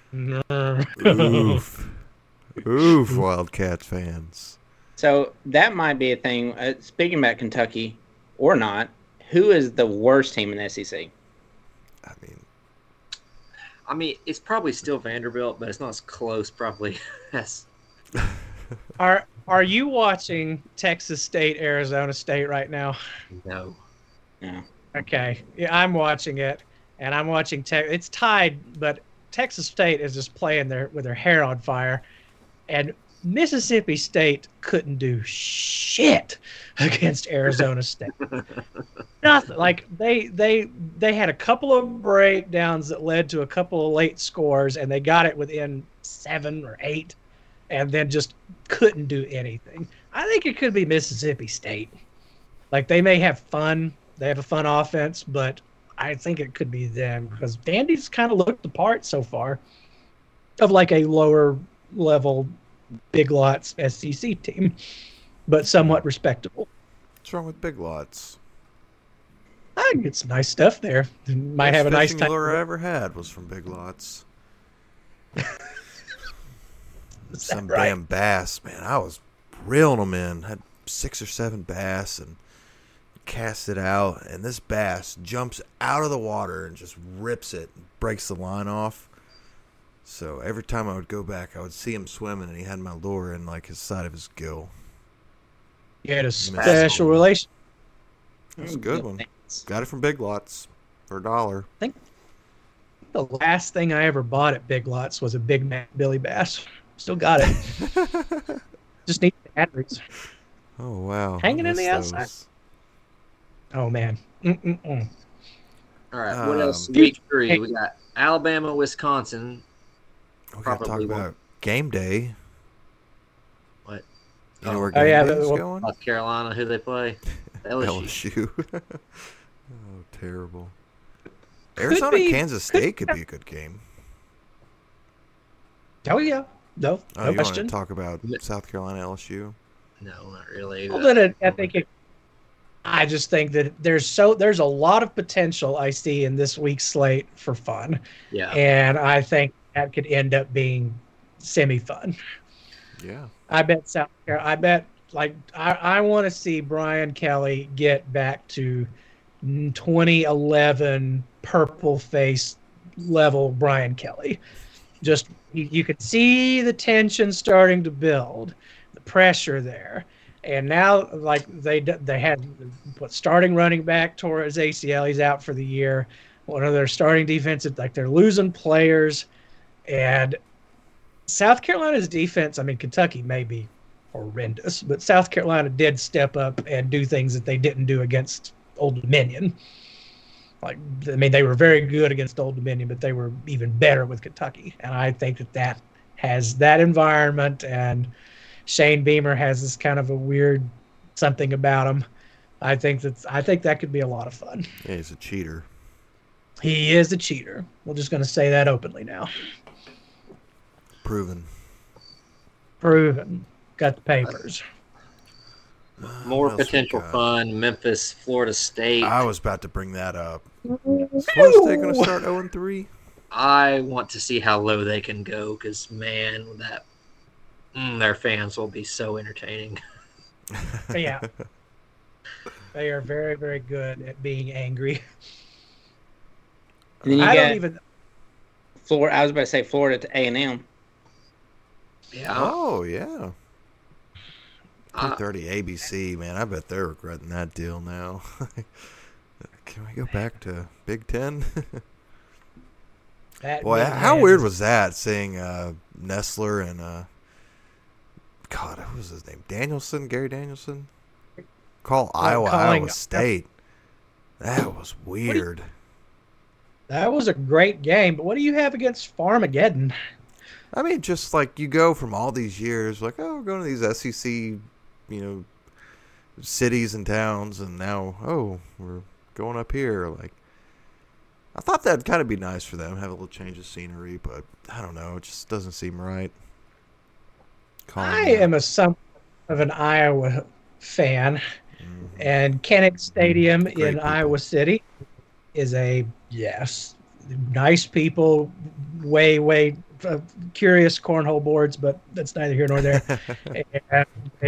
Oof. Oof, Wildcats fans. So that might be a thing. Speaking about Kentucky or not, who is the worst team in the SEC? I mean, it's probably still Vanderbilt, but it's not as close probably as Are you watching Texas State, Arizona State right now? no. No. Okay, yeah, I'm watching it, and I'm watching it's tied, but Texas State is just playing with their hair on fire, and Mississippi State couldn't do shit against Arizona State. Nothing. Like they had a couple of breakdowns that led to a couple of late scores, and they got it within 7 or 8, and then just couldn't do anything. I think it could be Mississippi State. Like, they may have fun. They have a fun offense, but I think it could be them because Vandy's kind of looked the part so far of like a lower level Big Lots SEC team, but somewhat respectable. what's wrong with Big Lots? I can get some nice stuff there. Might have a nice Fishing time. lure I ever had was from Big Lots. Some right? damn bass, man. I was reeling them in. Had 6 or 7 bass and cast it out, and this bass jumps out of the water and just rips it and breaks the line off. So every time I would go back, I would see him swimming, and he had my lure in like his side of his gill. You had a special relation. It was a good one. Got it from Big Lots for $1. The last thing I ever bought at Big Lots was a Big Mac Billy Bass. Still got it. Just need the batteries. Oh wow! Hanging I in the miss outside. those. Oh man. Mm-mm-mm. All right. What else? Um, Week 3. We got Alabama, Wisconsin. We gotta talk Probably about game day. What? You know where Oh, game yeah, day is well- going? North Carolina, who they play? LSU. LSU. Oh, terrible. Arizona, Kansas State could be a good game. Oh yeah. No Oh, you want to question. talk about South Carolina, LSU? No, not really. Well, then I just think that there's a lot of potential I see in this week's slate for fun, Yeah. and I think that could end up being semi-fun. Yeah. I bet South Carolina. I bet I want to see Brian Kelly get back to 2011 purple face level Brian Kelly. Just you could see the tension starting to build, the pressure there, and now like they had starting running back tore his ACL. He's out for the year. One of their starting defensive, like they're losing players, and South Carolina's defense. I mean, Kentucky may be horrendous, but South Carolina did step up and do things that they didn't do against Old Dominion. Like, I mean, they were very good against Old Dominion, but they were even better with Kentucky. And I think that has that environment, and Shane Beamer has this kind of a weird something about him. I think that could be a lot of fun. Yeah, he's a cheater. He is a cheater. We're just going to say that openly now. Proven. Proven. Got the papers. More What else we potential got? fun. Memphis, Florida State. I was about to bring that up. Is Florida State going to start 0-3? I want to see how low they can go because, man, that Their fans will be so entertaining. Yeah. They are very, very good at being angry. And then you I got don't even. Florida. I was about to say Florida to A&M. Yeah. Oh, yeah. Uh, 230 ABC, man. I bet they're regretting that deal now. Can we go back to Big Ten? That Boy, Big how Man weird is- was that, seeing Nestler and, God, what was his name? Danielson? Gary Danielson? Call Iowa State. That was weird. That was a great game, but what do you have against Farmageddon? I mean, just like you go from all these years, like, oh, we're going to these SEC, cities and towns, and now, oh, we're going up here. Like, I thought that'd kind of be nice for them, have a little change of scenery, but I don't know, it just doesn't seem right. I am somewhat of an Iowa fan, and Kennett Stadium Great in people. Iowa City is nice people, way curious cornhole boards, but that's neither here nor there. And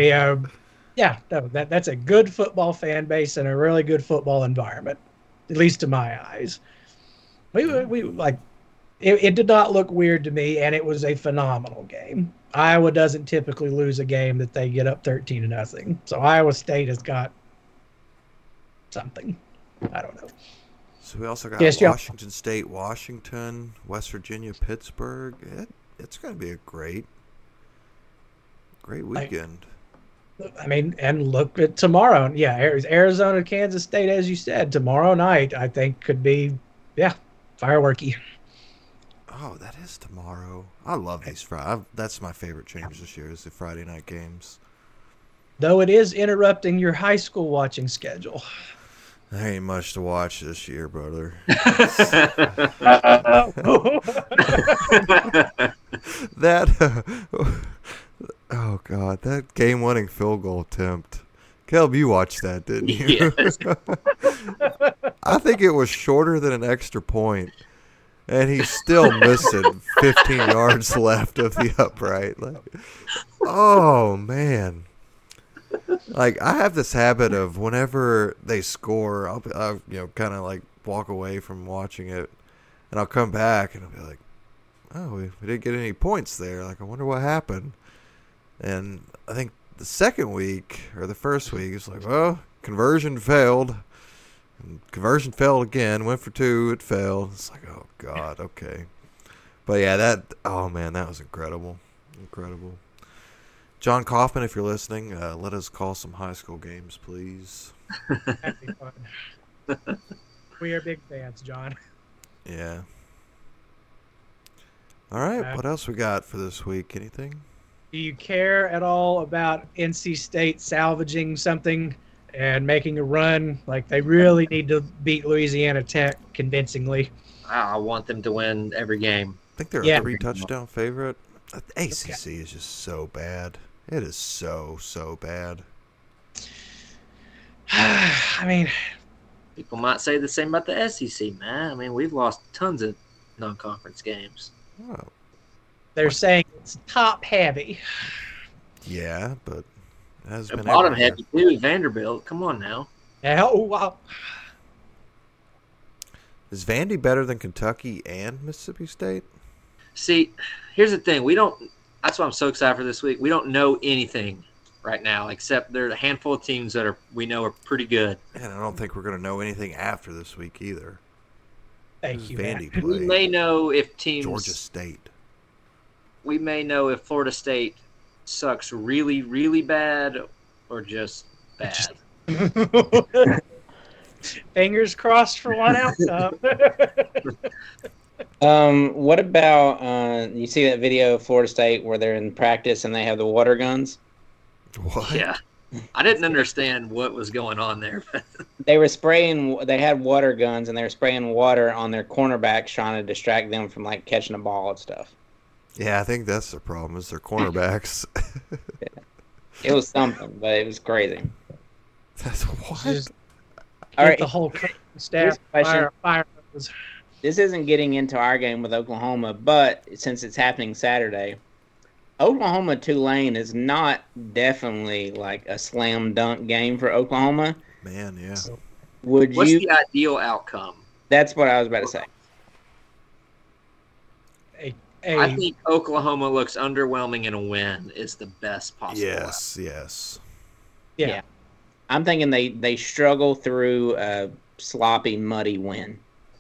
that's a good football fan base and a really good football environment, at least to my eyes. We like it did not look weird to me, and it was a phenomenal game. Iowa doesn't typically lose a game that they get up 13-0. So Iowa State has got something. I don't know. So we also got Yes, Joe. Washington State, Washington, West Virginia, Pittsburgh. It's going to be a great weekend. I mean, and look at tomorrow. Yeah, Arizona, Kansas State, as you said, tomorrow night, I think could be, fireworky. Oh, that is tomorrow. I love these Friday. That's my favorite change this year is the Friday night games. Though it is interrupting your high school watching schedule. There ain't much to watch this year, brother. Oh God, that game-winning field goal attempt. Caleb, you watched that, didn't you? Yes. I think it was shorter than an extra point, and he still missed it. 15 yards left of the upright. Like, oh man. Like, I have this habit of whenever they score, I'll kind of like walk away from watching it, and I'll come back and I'll be like, oh, we didn't get any points there. Like, I wonder what happened. And I think the second week or the first week, it's like, well, conversion failed. And conversion failed again. Went for two, it failed. It's like, oh God, okay. But yeah, that was incredible. Incredible. John Kaufman, if you're listening, let us call some high school games, please. That'd be fun. We are big fans, John. Yeah. All right, what else we got for this week? Anything? Do you care at all about NC State salvaging something and making a run? Like, they really need to beat Louisiana Tech convincingly. I want them to win every game. I think they're a 3-touchdown favorite. The ACC is just so bad. It is so bad. I mean, People might say the same about the SEC, man. I mean, we've lost tons of non-conference games. Oh, they're saying it's top heavy. yeah, but it has been Bottom everywhere. heavy too, Vanderbilt. Come on now. Wow. Is Vandy better than Kentucky and Mississippi State? See, here's the thing. That's why I'm so excited for this week. We don't know anything right now, except there are a handful of teams that we know are pretty good. And I don't think we're going to know anything after this week either. Thank you, Vandy Matt. We play may know if teams. Georgia State. We may know if Florida State sucks really, really bad or just bad. Fingers crossed for one outcome. What about you see that video of Florida State where they're in practice and they have the water guns? What? Yeah. I didn't understand what was going on there. They were spraying. They had water guns and they were spraying water on their cornerbacks, trying to distract them from like catching a ball and stuff. Yeah, I think that's the problem. Is their cornerbacks. It was something, but it was crazy. That's what. Just All get right, the whole staff here's a question. fire hose. This isn't getting into our game with Oklahoma, but since it's happening Saturday, Oklahoma Tulane is not definitely like a slam dunk game for Oklahoma. Man, yeah. Would What's you? the ideal outcome? That's what I was about to say. I think Oklahoma looks underwhelming and a win is the best possible. Yes, yes. Yeah. I'm thinking they struggle through a sloppy, muddy win.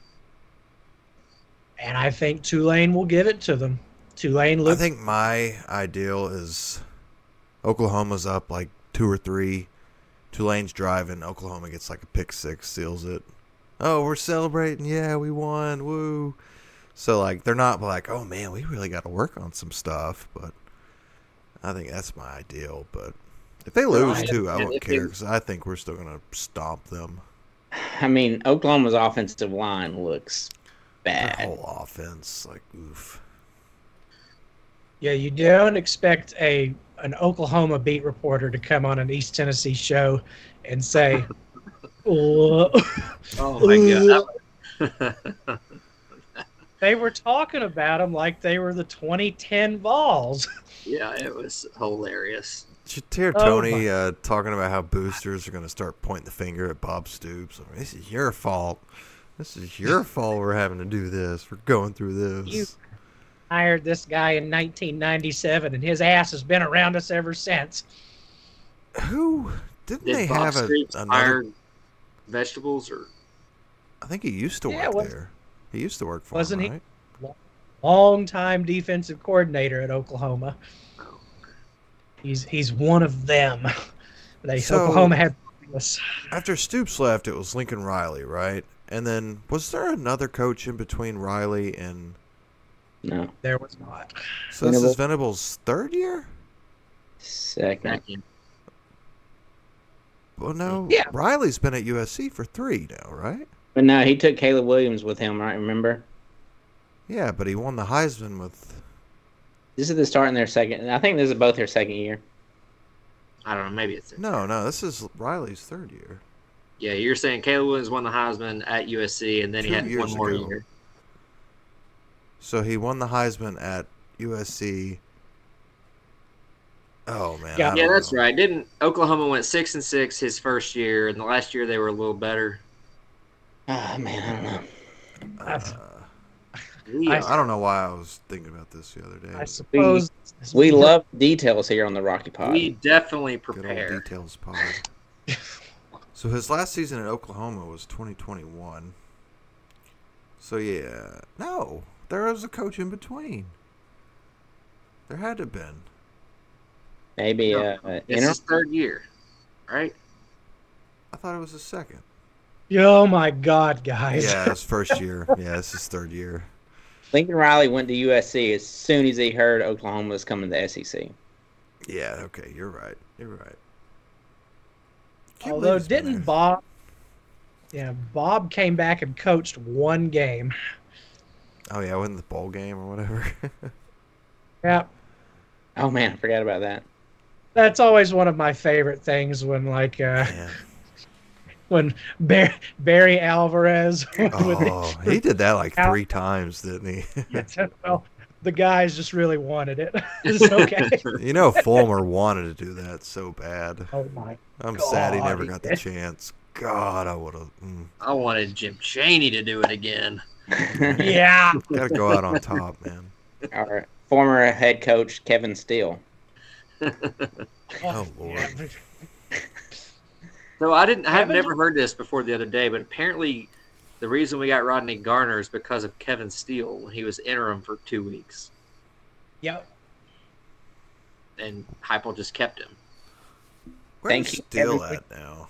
And I think Tulane will give it to them. Tulane I looks. think my ideal is Oklahoma's up like 2 or 3. Tulane's driving. Oklahoma gets like a pick six, seals it. Oh, we're celebrating. Yeah, we won. Woo. So, like, they're not like, oh, man, we really got to work on some stuff. But I think that's my ideal. But if they lose, too, I won't care because I think we're still going to stomp them. I mean, Oklahoma's offensive line looks bad. Their whole offense, like, oof. Yeah, you don't expect an Oklahoma beat reporter to come on an East Tennessee show and say, Oh, my God. They were talking about them like they were the 2010 Vols. Yeah, it was hilarious. Did you hear Tony talking about how boosters are going to start pointing the finger at Bob Stoops? I mean, this is your fault. This is your fault we're having to do this. We're going through this. You hired this guy in 1997, and his ass has been around us ever since. Who? Didn't Did they Bob have Stoops another? hire vegetables or? I think he used to work there. He used to work for Wasn't him, he? right? Long-time defensive coordinator at Oklahoma. Oh. He's one of them. So- Oklahoma had this. After Stoops left, it was Lincoln Riley, right? And then was there another coach in between Riley and? No. There was not. So this is Venable's third year? Second. Well, no. Yeah. Riley's been at USC for 3 now, right? But no, he took Caleb Williams with him, right? Remember? Yeah, but he won the Heisman with. This is the start in their second. I think this is both their second year. I don't know. Maybe it's No, this is Riley's 3rd year. Yeah, you're saying Caleb Williams won the Heisman at USC, and then he 2 had years one more ago. year. So he won the Heisman at USC. Oh man. Yeah. I Yeah, don't that's know. right. Didn't Oklahoma went 6-6 his first year, and the last year they were a little better. Ah, man, I don't know. I don't know why I was thinking about this the other day. I suppose We love details here on the Rocky Pod. We definitely Good old prepare. details pod. So his last season at Oklahoma was 2021. So yeah, no, there was a coach in between. There had to have been. Maybe No, It's his third year, right? I thought it was his second. Oh my God, guys! Yeah, his first year. Yeah, it's his 3rd year. Lincoln Riley went to USC as soon as he heard Oklahoma was coming to the SEC. Yeah, okay, you're right. You're right. Can't Although believe he's been didn't there. Bob? Yeah, Bob came back and coached one game. Oh yeah, wasn't the bowl game or whatever. Yeah, Oh man, I forgot about that. that's always one of my favorite things when Man. when Barry Alvarez. Oh, he did that like 3 times, didn't he? Well, the guys just really wanted it. It's okay. You know, Fulmer wanted to do that so bad. Oh my! I'm sad he God, never he got the did. chance. God, I would have. I wanted Jim Chaney to do it again. Yeah. Got to go out on top, man. Our former head coach Kevin Steele. Oh Lord. So I've never heard this before the other day, but apparently the reason we got Rodney Garner is because of Kevin Steele. He was interim for 2 weeks, Yep. and Heupel just kept him. Where's Thank you. Steele at now?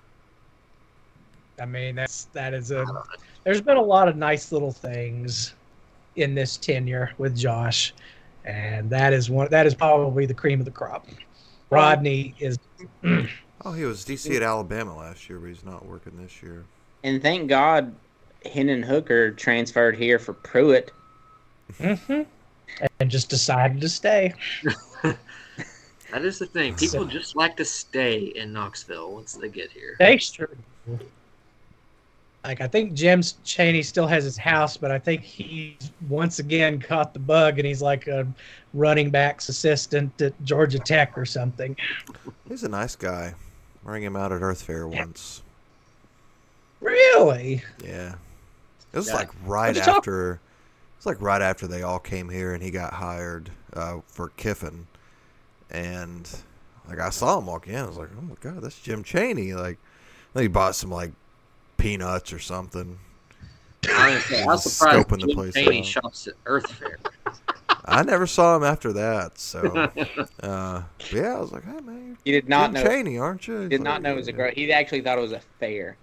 I mean, that is a. There's been a lot of nice little things in this tenure with Josh, and that is probably the cream of the crop. Rodney is. Oh, he was DC at Alabama last year, but he's not working this year. And thank God Hendon Hooker transferred here for Pruitt. Mm-hmm. And just decided to stay. That is the thing. People just like to stay in Knoxville once they get here. They sure do. Like, I think Jim Chaney still has his house, but I think he's once again caught the bug, and he's like a running backs assistant at Georgia Tech or something. He's a nice guy. Rang him out at Earth Fair once. Really? Yeah. It was Yeah. like right What'd you after. It's like right after they all came here, and he got hired for Kiffin, and like I saw him walk in, I was like, "Oh my god, that's Jim Chaney!" Like, then he bought some like peanuts or something. I was surprised Scoping the Jim place Chaney out. shops at Earth Fair. I never saw him after that, so but yeah, I was like, "Hey man, He did not Jim know. Chaney, aren't you?" Did not know it was a girl. He actually thought it was a fair.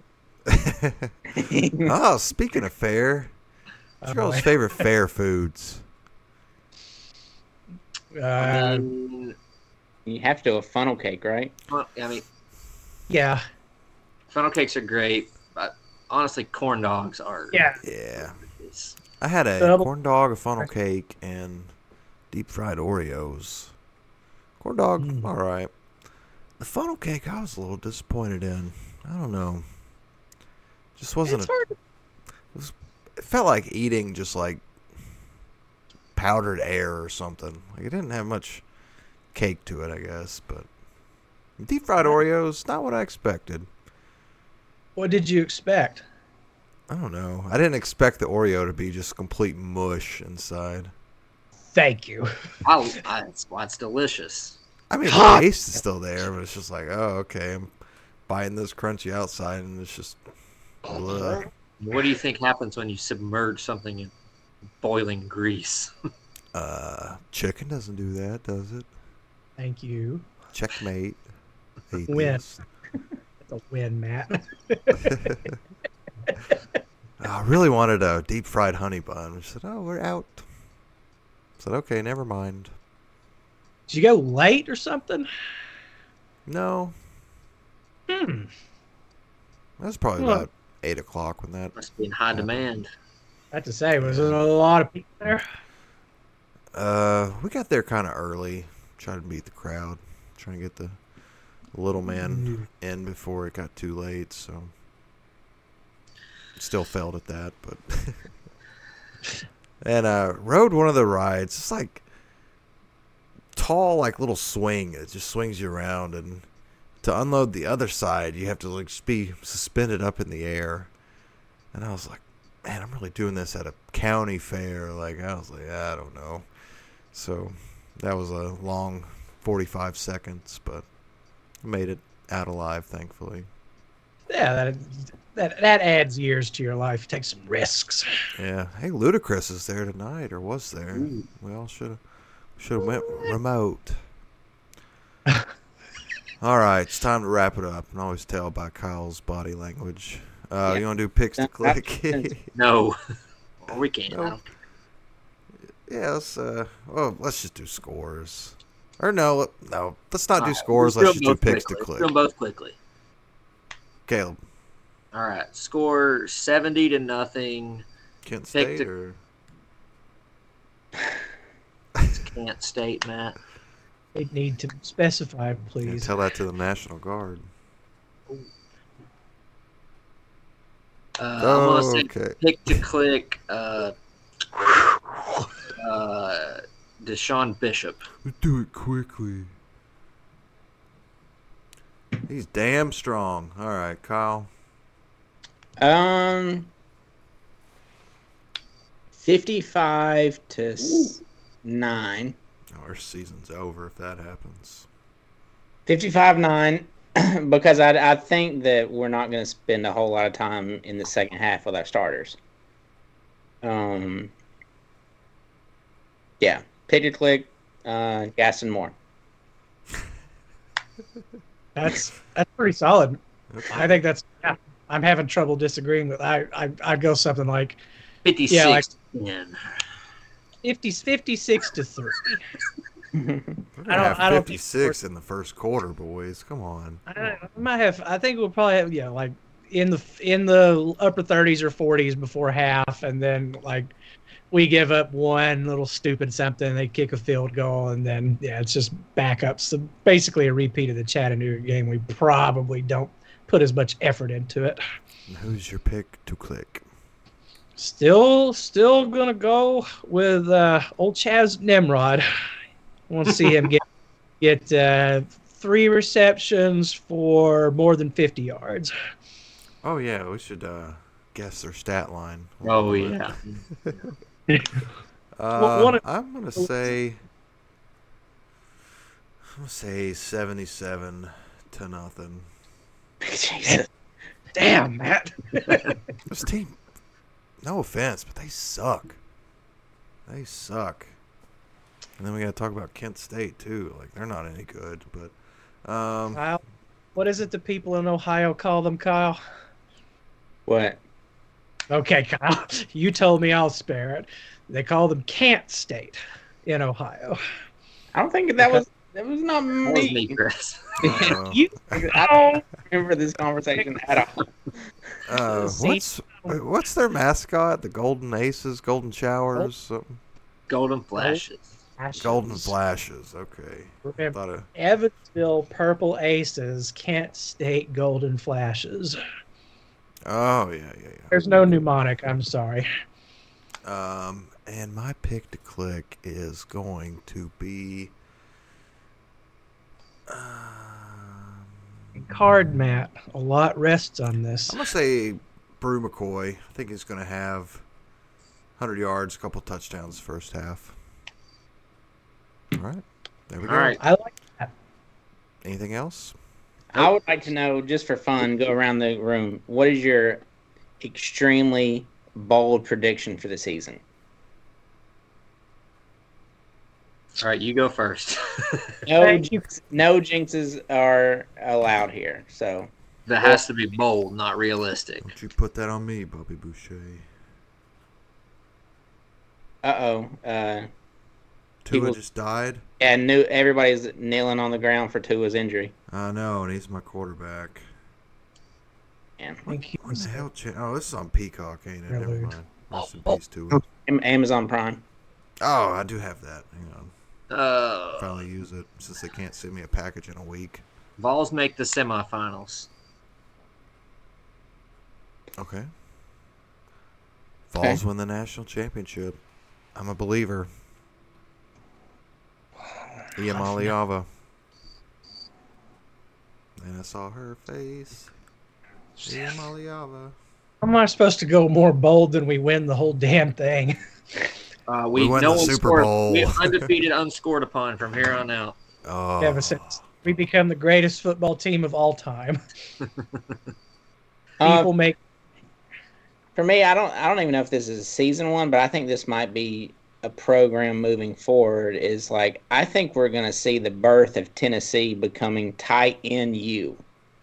Oh, speaking of fair, what's your girl's favorite fair foods? I mean, You have to do a funnel cake, right? Yeah. funnel cakes are great, but honestly, corn dogs are. Yeah. Yeah. it's- I had a Double- corn dog, a funnel cake, and deep fried Oreos. Corn dog, all right. The funnel cake, I was a little disappointed in. I don't know. Just wasn't. It's hard. It felt like eating just like powdered air or something. Like it didn't have much cake to it, I guess. But deep fried Oreos, not what I expected. What did you expect? I don't know. I didn't expect the Oreo to be just complete mush inside. Thank you. It's why it's delicious. I mean, the taste is still there, but it's just like, oh, okay, I'm biting this crunchy outside, and it's just, ugh. What do you think happens when you submerge something in boiling grease? Chicken doesn't do that, does it? Thank you. Checkmate. Win. Atheist. It's a win, Matt. I really wanted a deep fried honey bun. We said, oh, we're out. I said, okay, never mind. Did you go late or something? No, Hmm. that was probably Well- about 8 o'clock when that. Must be in high demand. I have to say, was there a lot of people there? We got there kind of early, trying to beat the crowd, trying to get the little man in before it got too late. So, still failed at that, but and rode one of the rides. It's like tall, like little swing. It just swings you around, and to unload the other side, you have to like just be suspended up in the air. And I was like, man, I'm really doing this at a county fair. Like, I was like, I don't know. So that was a long 45 seconds, but I made it out alive, thankfully. Yeah, that adds years to your life. Take some risks. Yeah. Hey, Ludacris is there tonight, or was there? Ooh. We all should have went remote. All right, it's time to wrap it up. I can always tell by Kyle's body language. Yeah. You want to do picks to click? No. Or we can. No. Yeah, let's just do scores. Or no, let's not do scores. Let's just do picks to click. Do them both quickly. Caleb, All right. Score 70-0. Kent Pick State to- or Kent State, Matt. They need to specify, yeah, please. tell that to the National Guard. I'm gonna say Okay. pick to click. Deshaun Bishop. Do it quickly. He's damn strong. All right, Kyle. 55-9. Our season's over if that happens. 55-9, because I think that we're not going to spend a whole lot of time in the second half with our starters. Yeah, pick and click, Gaston Moore. That's pretty solid. Okay. I think that's. Yeah, I'm having trouble disagreeing with. I'd go something like 56. Yeah, like- 56 to 3. We're gonna I don't have think 56 in the first quarter, boys. Come on. I might have. I think we'll probably have like in the upper 30s or 40s before half, and then like we give up one little stupid something, they kick a field goal, and then it's just back up. So basically a repeat of the Chattanooga game. We probably don't put as much effort into it. And who's your pick to click? Still gonna go with old Chaz Nimrod. I want to see him get 3 receptions for more than 50 yards. Oh yeah, we should guess their stat line. Oh yeah. I'm gonna say 77-0. Jesus. Damn, Matt. This team, no offense, but they suck. They suck. And then we got to talk about Kent State too. Like they're not any good. But Kyle, what is it the people in Ohio call them, Kyle? What? Okay, Kyle, you told me I'll spare it. They call them Kent State in Ohio. I don't think that was not That was me, me. Chris. You I don't remember this conversation at all. what's their mascot? The Golden Aces, Golden Showers, something. Golden Flashes. Golden Flashes. Okay. Remember, Evansville Purple Aces, Kent State Golden Flashes. Oh yeah. There's no mnemonic. I'm sorry. And my pick to click is going to be. Card, Matt. A lot rests on this. I'm gonna say Brew McCoy. I think he's gonna have 100 yards, a couple touchdowns first half. All right, there we go. All right. I like that. Anything else? I would like to know, just for fun, go around the room. What is your extremely bold prediction for the season? All right, you go first. Thank you. No jinxes are allowed here. So That has to be bold, not realistic. Don't you put that on me, Bobby Boucher. Tua People- just died. yeah, everybody's kneeling on the ground for Tua's injury. I know, and he's my quarterback. Man. Thank you. What the hell? Oh, this is on Peacock, ain't it? Never Prelude. mind. Rest in peace, Tua. Amazon Prime. Oh, I do have that. Hang on. Uh, Finally use it since they can't send me a package in a week. Vols make the semifinals. Okay. Vols win the national championship. I'm a believer. Ia Maliava. And I saw her face. Ia Maliava. How am I supposed to go more bold than we win the whole damn thing? We won the Super Bowl. We undefeated, unscored upon from here on out. Oh. Ever since we become the greatest football team of all time. People make For me, I don't even know if this is a season one, but I think this might be a program moving forward. Is like I think we're going to see the birth of Tennessee becoming tight end U,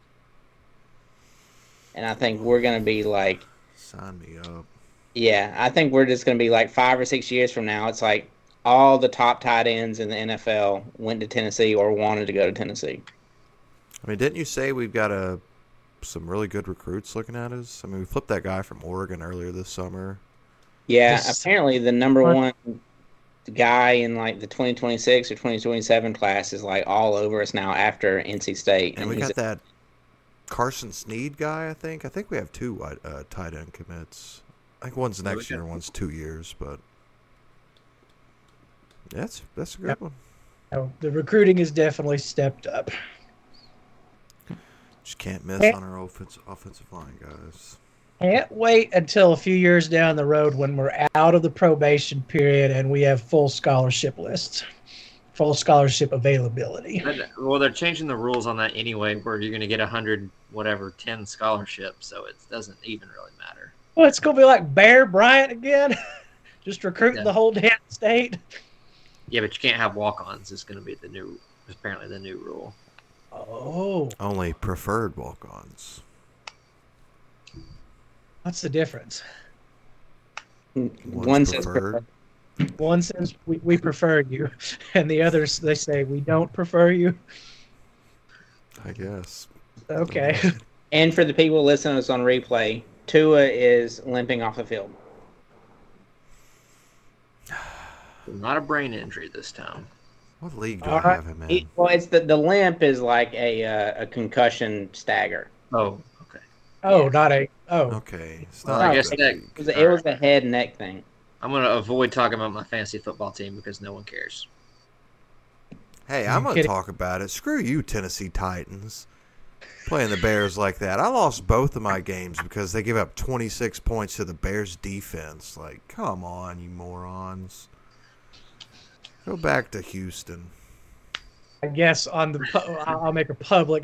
and I think we're going to be like, Sign me up. yeah, I think we're just going to be like 5 or 6 years from now. It's like all the top tight ends in the NFL went to Tennessee or wanted to go to Tennessee. I mean, didn't you say we've got some really good recruits looking at us? I mean, we flipped that guy from Oregon earlier this summer. Yeah, This- apparently the number one guy in like the 2026 or 2027 class is like all over us now after NC State. And we he's- got that Carson Sneed guy, I think. I think we have 2 tight end commits. I think one's Yeah, we next year, got- one's 2 years, but that's a good Yep. one. the recruiting has definitely stepped up. Just can't miss Yeah. on our offensive line, guys. Can't wait until a few years down the road when we're out of the probation period and we have full scholarship lists, full scholarship availability. Well, they're changing the rules on that anyway, where you're going to get 10 scholarships, so it doesn't even really matter. Well, it's going to be like Bear Bryant again, just recruiting Yeah. the whole damn state. Yeah, but you can't have walk-ons. It's going to be apparently the new rule. Oh, Only preferred walk-ons. what's the difference? one says preferred. One says we prefer you, and the others they say we don't prefer you. I guess. Okay. And for the people listening to us on replay, Tua is limping off the field. Not a brain injury this time. What league do All I right. have him in? Well, it's the limp is like a concussion stagger. Oh, okay. Oh, Yeah. not a. Oh, Okay. It's Well, not I a guess good that- week. It was a head and neck thing. I'm gonna avoid talking about my fantasy football team because no one cares. Hey, Are I'm you going to kidding? talk about it. Screw you, Tennessee Titans. Playing the Bears like that. I lost both of my games because they give up 26 points to the Bears defense. Like, come on, you morons. Go back to Houston. I guess I'll make a public.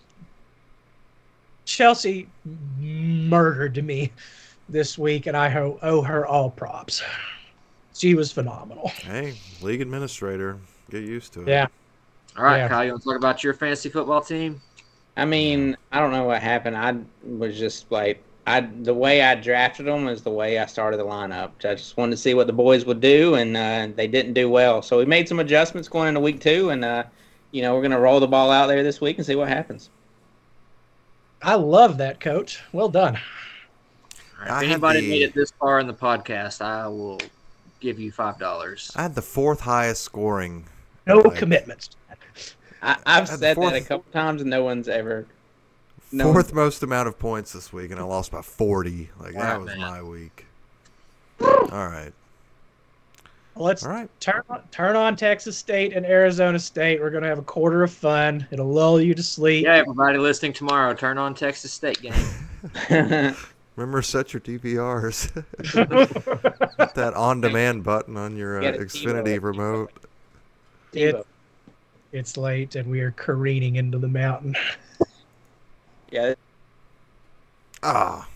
Chelsea murdered me this week, and I owe her all props. She was phenomenal. Hey, league administrator, get used to it. Yeah. All right, Yeah. Kyle, you want to talk about your fantasy football team? I mean, I don't know what happened. I was just like, the way I drafted them is the way I started the lineup. I just wanted to see what the boys would do, and they didn't do well. So we made some adjustments going into week 2, and we're going to roll the ball out there this week and see what happens. I love that, Coach. Well done. All right, I if had anybody the- made it this far in the podcast, I will give you $5. I had the 4th highest scoring. No like, commitments. I've At the said that a fourth- couple times, and no one's ever. No. 4th most amount of points this week, and I lost by 40. Like, that Alright, was man. my week. All right. Let's All right. turn on Texas State and Arizona State. We're going to have a quarter of fun. It'll lull you to sleep. Yeah, everybody listening tomorrow, turn on Texas State game. Remember, set your DVRs. Hit that on-demand button on your Get it, Xfinity TiVo. remote. It's late, and we are careening into the mountain. Yeah. Ah,